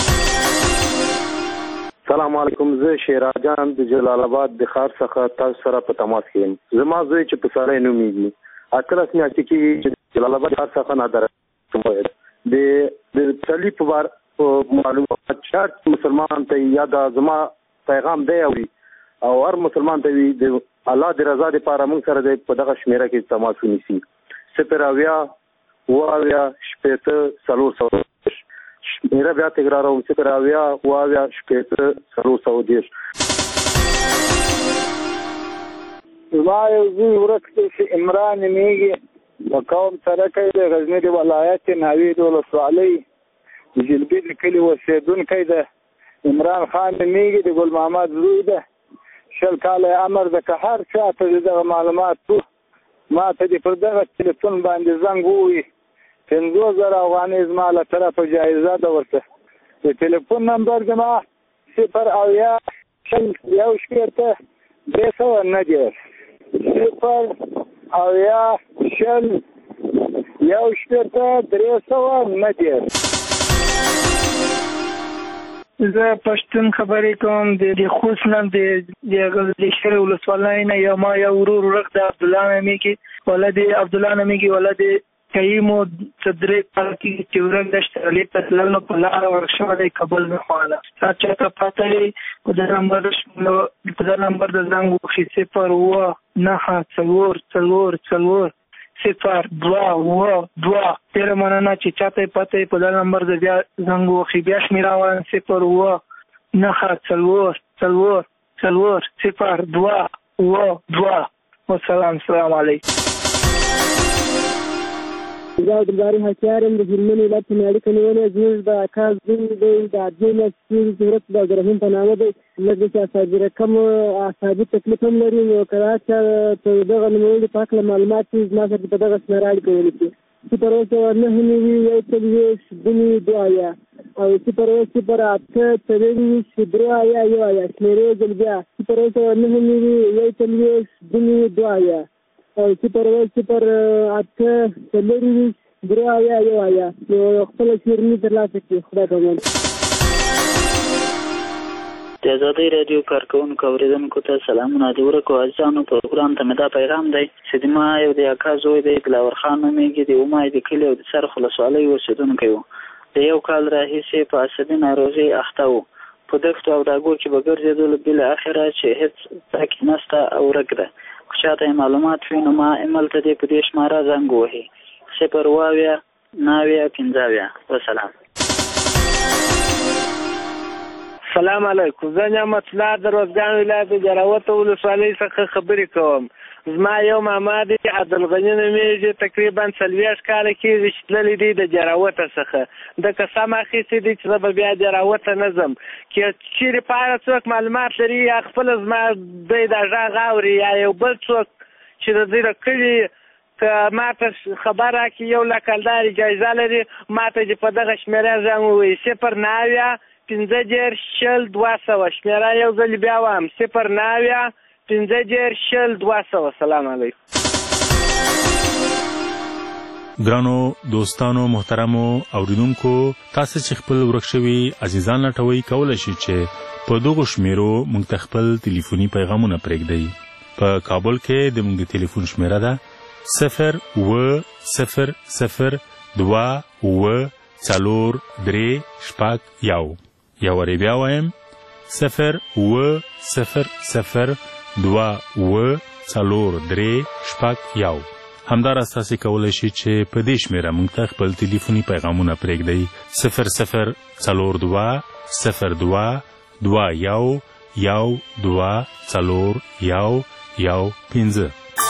سلام علیکم. زه شیراجان د جلال آباد د ښار څخه تاسو سره په تماس کې یم. زما زوی چې په سړی نومېږي اتلس میاشتې کېږي چې جلال آباد ښار څخه نادرکه د د تلي په بار معلومات شرط مسلمان ته یا د زما پیغام دی اوري او هر مسلمان ته وي د الله د رضا دپاره موږ سره دی په دغه شمېره کې تماس ونیسي صفر اویا اوه اویا شپېته څلور سوه. شمېره بیا تکراروم صفر اویا اوه اویا شپېته څلور سوه دېرش. زما یو زوی ورک دی چې عمران نومېږي. په قوم سره کوي د غزني د ولایت ناوید ولسوالۍ د جلبي د کلي اوسېدونکی ده. عمران خان نومېږي. د ګل محمد زوی ده. شل کاله عمر ده. که هر چا ته د دغه معلومات وو ما ته دې پر دغه تلیفون باندې زنګ ووهي. پنځوس زره افغانۍ زما له طرفه جایزه ده ورته. د ټلیفون نمبر زما صفر اویا شل یو شپېته درې سوه نهه دېرش. صفر اویا شل یو شپېته درې سوه نهه دېرش. زه پښتون خبرې کوم د خوست نه د غزني ولسوالۍ نه. یو ما یو ورور ورک د عبدالله نومېږي. ولد عبدالله نومېږي. ولد کیمو څه درې کاله کېږي چې ورک ده. شرالې ته تلل نو په لاره ورک شوی دی کابل نه خواله. تا چاته پته وي په دا نمبر په دا نمبر د زنګ وکړي صفر اوه نهه څلور څلور څلور صفر دوه اوه دوه. ډېره مننه چې چاته یې پته وي په دا نمبر د بیا زنګ وکړي. بیا شمېره وایم صفر اوه نهه څلور څلور څلور صفر دوه اوه دوه. والسلام. السلام علیکم. دا عبدالباري حکیار یم د هلمند ولایت په نیالي کې نیولې. زموږ د اکا زوی دی د ادې میاشتې صورت د عبدالرحیم په نامه دی. لږ چې اعصابي رقم اعصابي تکلیف هم لري. نو که دا چا په دغه نوموړي په هکله معلومات وي زما سره په دغه شمېره اړیکه ولیکي. صفر اووه سوه نهه نوي یو څلوېښت دوه نوي دوه اویا او صفر اووه صفر اته څلوېښت درې اویا یو اویا. شمېرې ځل بیا صفر اووه سوه نهه نوي یو څلوېښت دوه نوي دوه اویا او صفر اووه صفر اته څلوېښت درې اویا یو اویا. نو خپله شمېرني ترلاسه کړي. خدای پامان. د ازادۍ راډیو کارکوونکو اورېدونکو ته سلامونه. د ورکو عزیزانو پروګرام ته مې دا پیغام دی چې د ما یو د اکا زوی دی دلاور خان نومېږي. د امای د کلي او د څرخ ولسوالۍ اوسېدونکی و. د یو کال راهیسې په عصبي ناروغۍ اخته و. په دښتو او ډاګو کې به ګرځېدلو بالاخره چې هېڅ پکې نشته او ورک ده. که چاته یې معلومات وي نو ما ایمیل ته دې په دې شماره زنګ ووهي صفر اووه اویا نهه اویا پنځه اویا. وسلام. السلام علیکم. زه نعمت الله د روزګان ولایت د جراوت ولسوالۍ څخه خبرې کوم. زما یو ماما دی عبدالغني نومېږي. تقریبا څلوېښت کاله کېږي چې تللی دی د جراوته څخه. د قسم اخیستی دی چې زه به بیا جراوته نه ځم. که چیرې په اړه څوک معلومات لري یا خپله زما دی دا غږ اوري یا یو بل څوک چې د دوی د کلي که ما ته خبر راکړي یو لکلدار اجازه لري ما ته چې په دغه شمېره زنګ ووایي صفر نهه اویا پنځه دېرش شل دوه سوه. شمېره یو ځل بیا وایم صفر نهه اویا پنځه دېرش شل دوه سوه. سلام علیکم. ګرانو دوستانو محترمو اوریدونکو تاسو چې خپل ورک شوي عزیزان لټوي کولای شئ چې په دغه شمیرو موږ ته خپل ټلیفوني پیغامونه پرېږدئ. په کابل کې د موږ د ټلیفون شمیره ده صفر اووه صفر صفر دوه اووه څلور درې شپږ یو. یو وارې بیا وایم صفر اووه صفر صفر دوه اووه څلور درې شپږ یو. همداراز تاسې کولی شئ چې په دې شمېره موږ ته خپل ټلیفوني پیغامونه پرېږدئ صفر صفر څلور دوه صفر دوه دوه یو یو دوه څلور یو یو پنځه.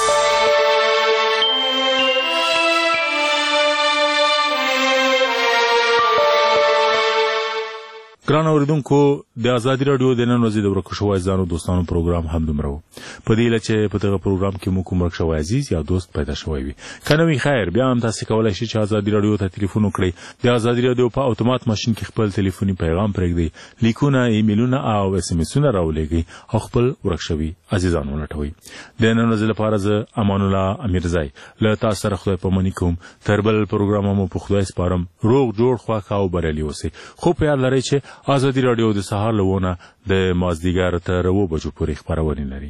ګران اوریدونکو د ازادي راډیو د نن ورځې د ورکو شوو عزیزانو دوستانو پروګرام هم دومره و. په دې هیله چې په دغه پروګرام کې مو کوم ورک شوی عزیز یا دوست پیدا شوی وي. که نه وي خیر بیا هم تاسې کولی شئ چې ازادي راډیو ته تلیفون وکړئ. د ازادي راډیو په اتومات ماشین کې خپل تلیفوني پیغام پرېږدئ. لیکونه ایمیلونه او اس ام اسونه راولېږئ او خپل ورک شوي عزیزان ولټوئ. د نن ورځې لپاره زه امان الله امیرزی له تاسو سره خدای پاماني کوم. تر بل پروګرام مو په خدای سپارم. روغ جوړ خوښ او بریالي اوسئ. خو په یاد لرئ چې ازادي راډیو د سهار لوونه د مازدیګر تر اوو بجو پورې خپرونې لري.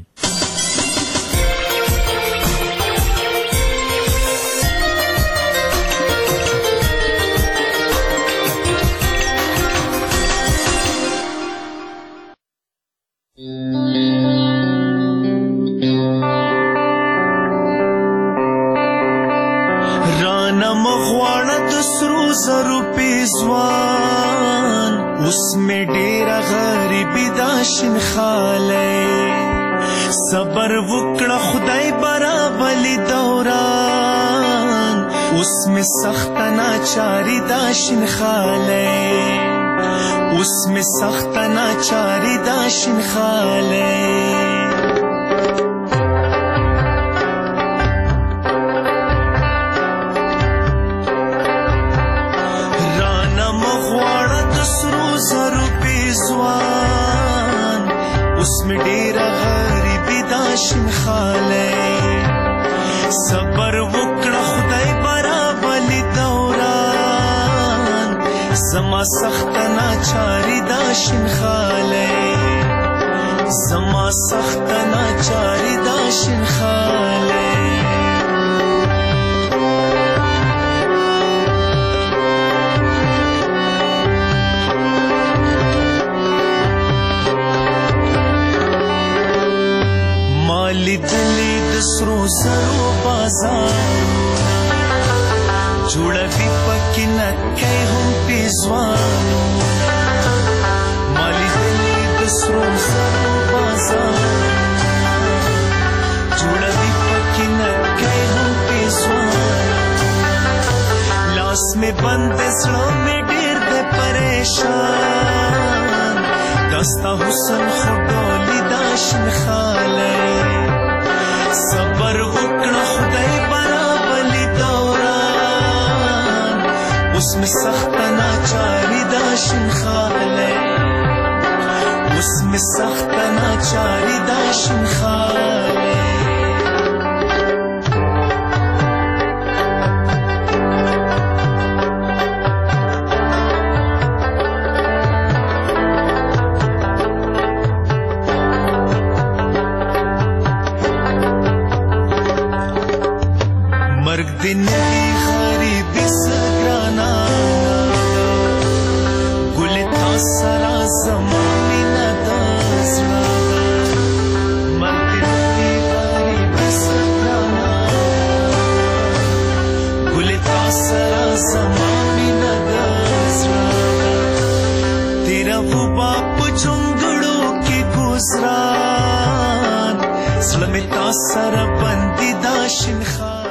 رانا مغواړه د سرو زرو پیزوان اوس مې ډېره غریبي دا شینخالی صبر وکړه خدای برابلي دوران اوس مې سخته ناچاري دا شینخالی اوس مې سخته ناچاري دا شینخالی میں ډېره غریبي دا شینخالی صبر وکړه خدای برابلي دوران زما سخته ناچاري دا شینخالی زما سخته ناچاري دا شینخالی لیدلی د سرو زرو بازارونه جوړوي پکې نکۍ هم پیزوانونه ما لیدلی د سرو زرو بازارونه جوړوي پکې نکۍ هم پیزوانونه में बंद सड़ों में ढेर दे परेशान दस्ता हुसन खुडोली दाशन खाले सबर उकड़ा खुदाई बराबली दौरान उसमें सख्त नाचारी दाशन खाले उसमें सख्त नाचारी दाशन खाले مرگ दिन की गरीबी सगराना गुले तासरा ज़मानी नदाज़रा مرग दिन की गरीबी सगराना गुले तासरा ज़मानी नदाज़रा तेरा वो बाप चुंगड़ों की गुज़रान सलमे तासरा बंदी दाशिन खा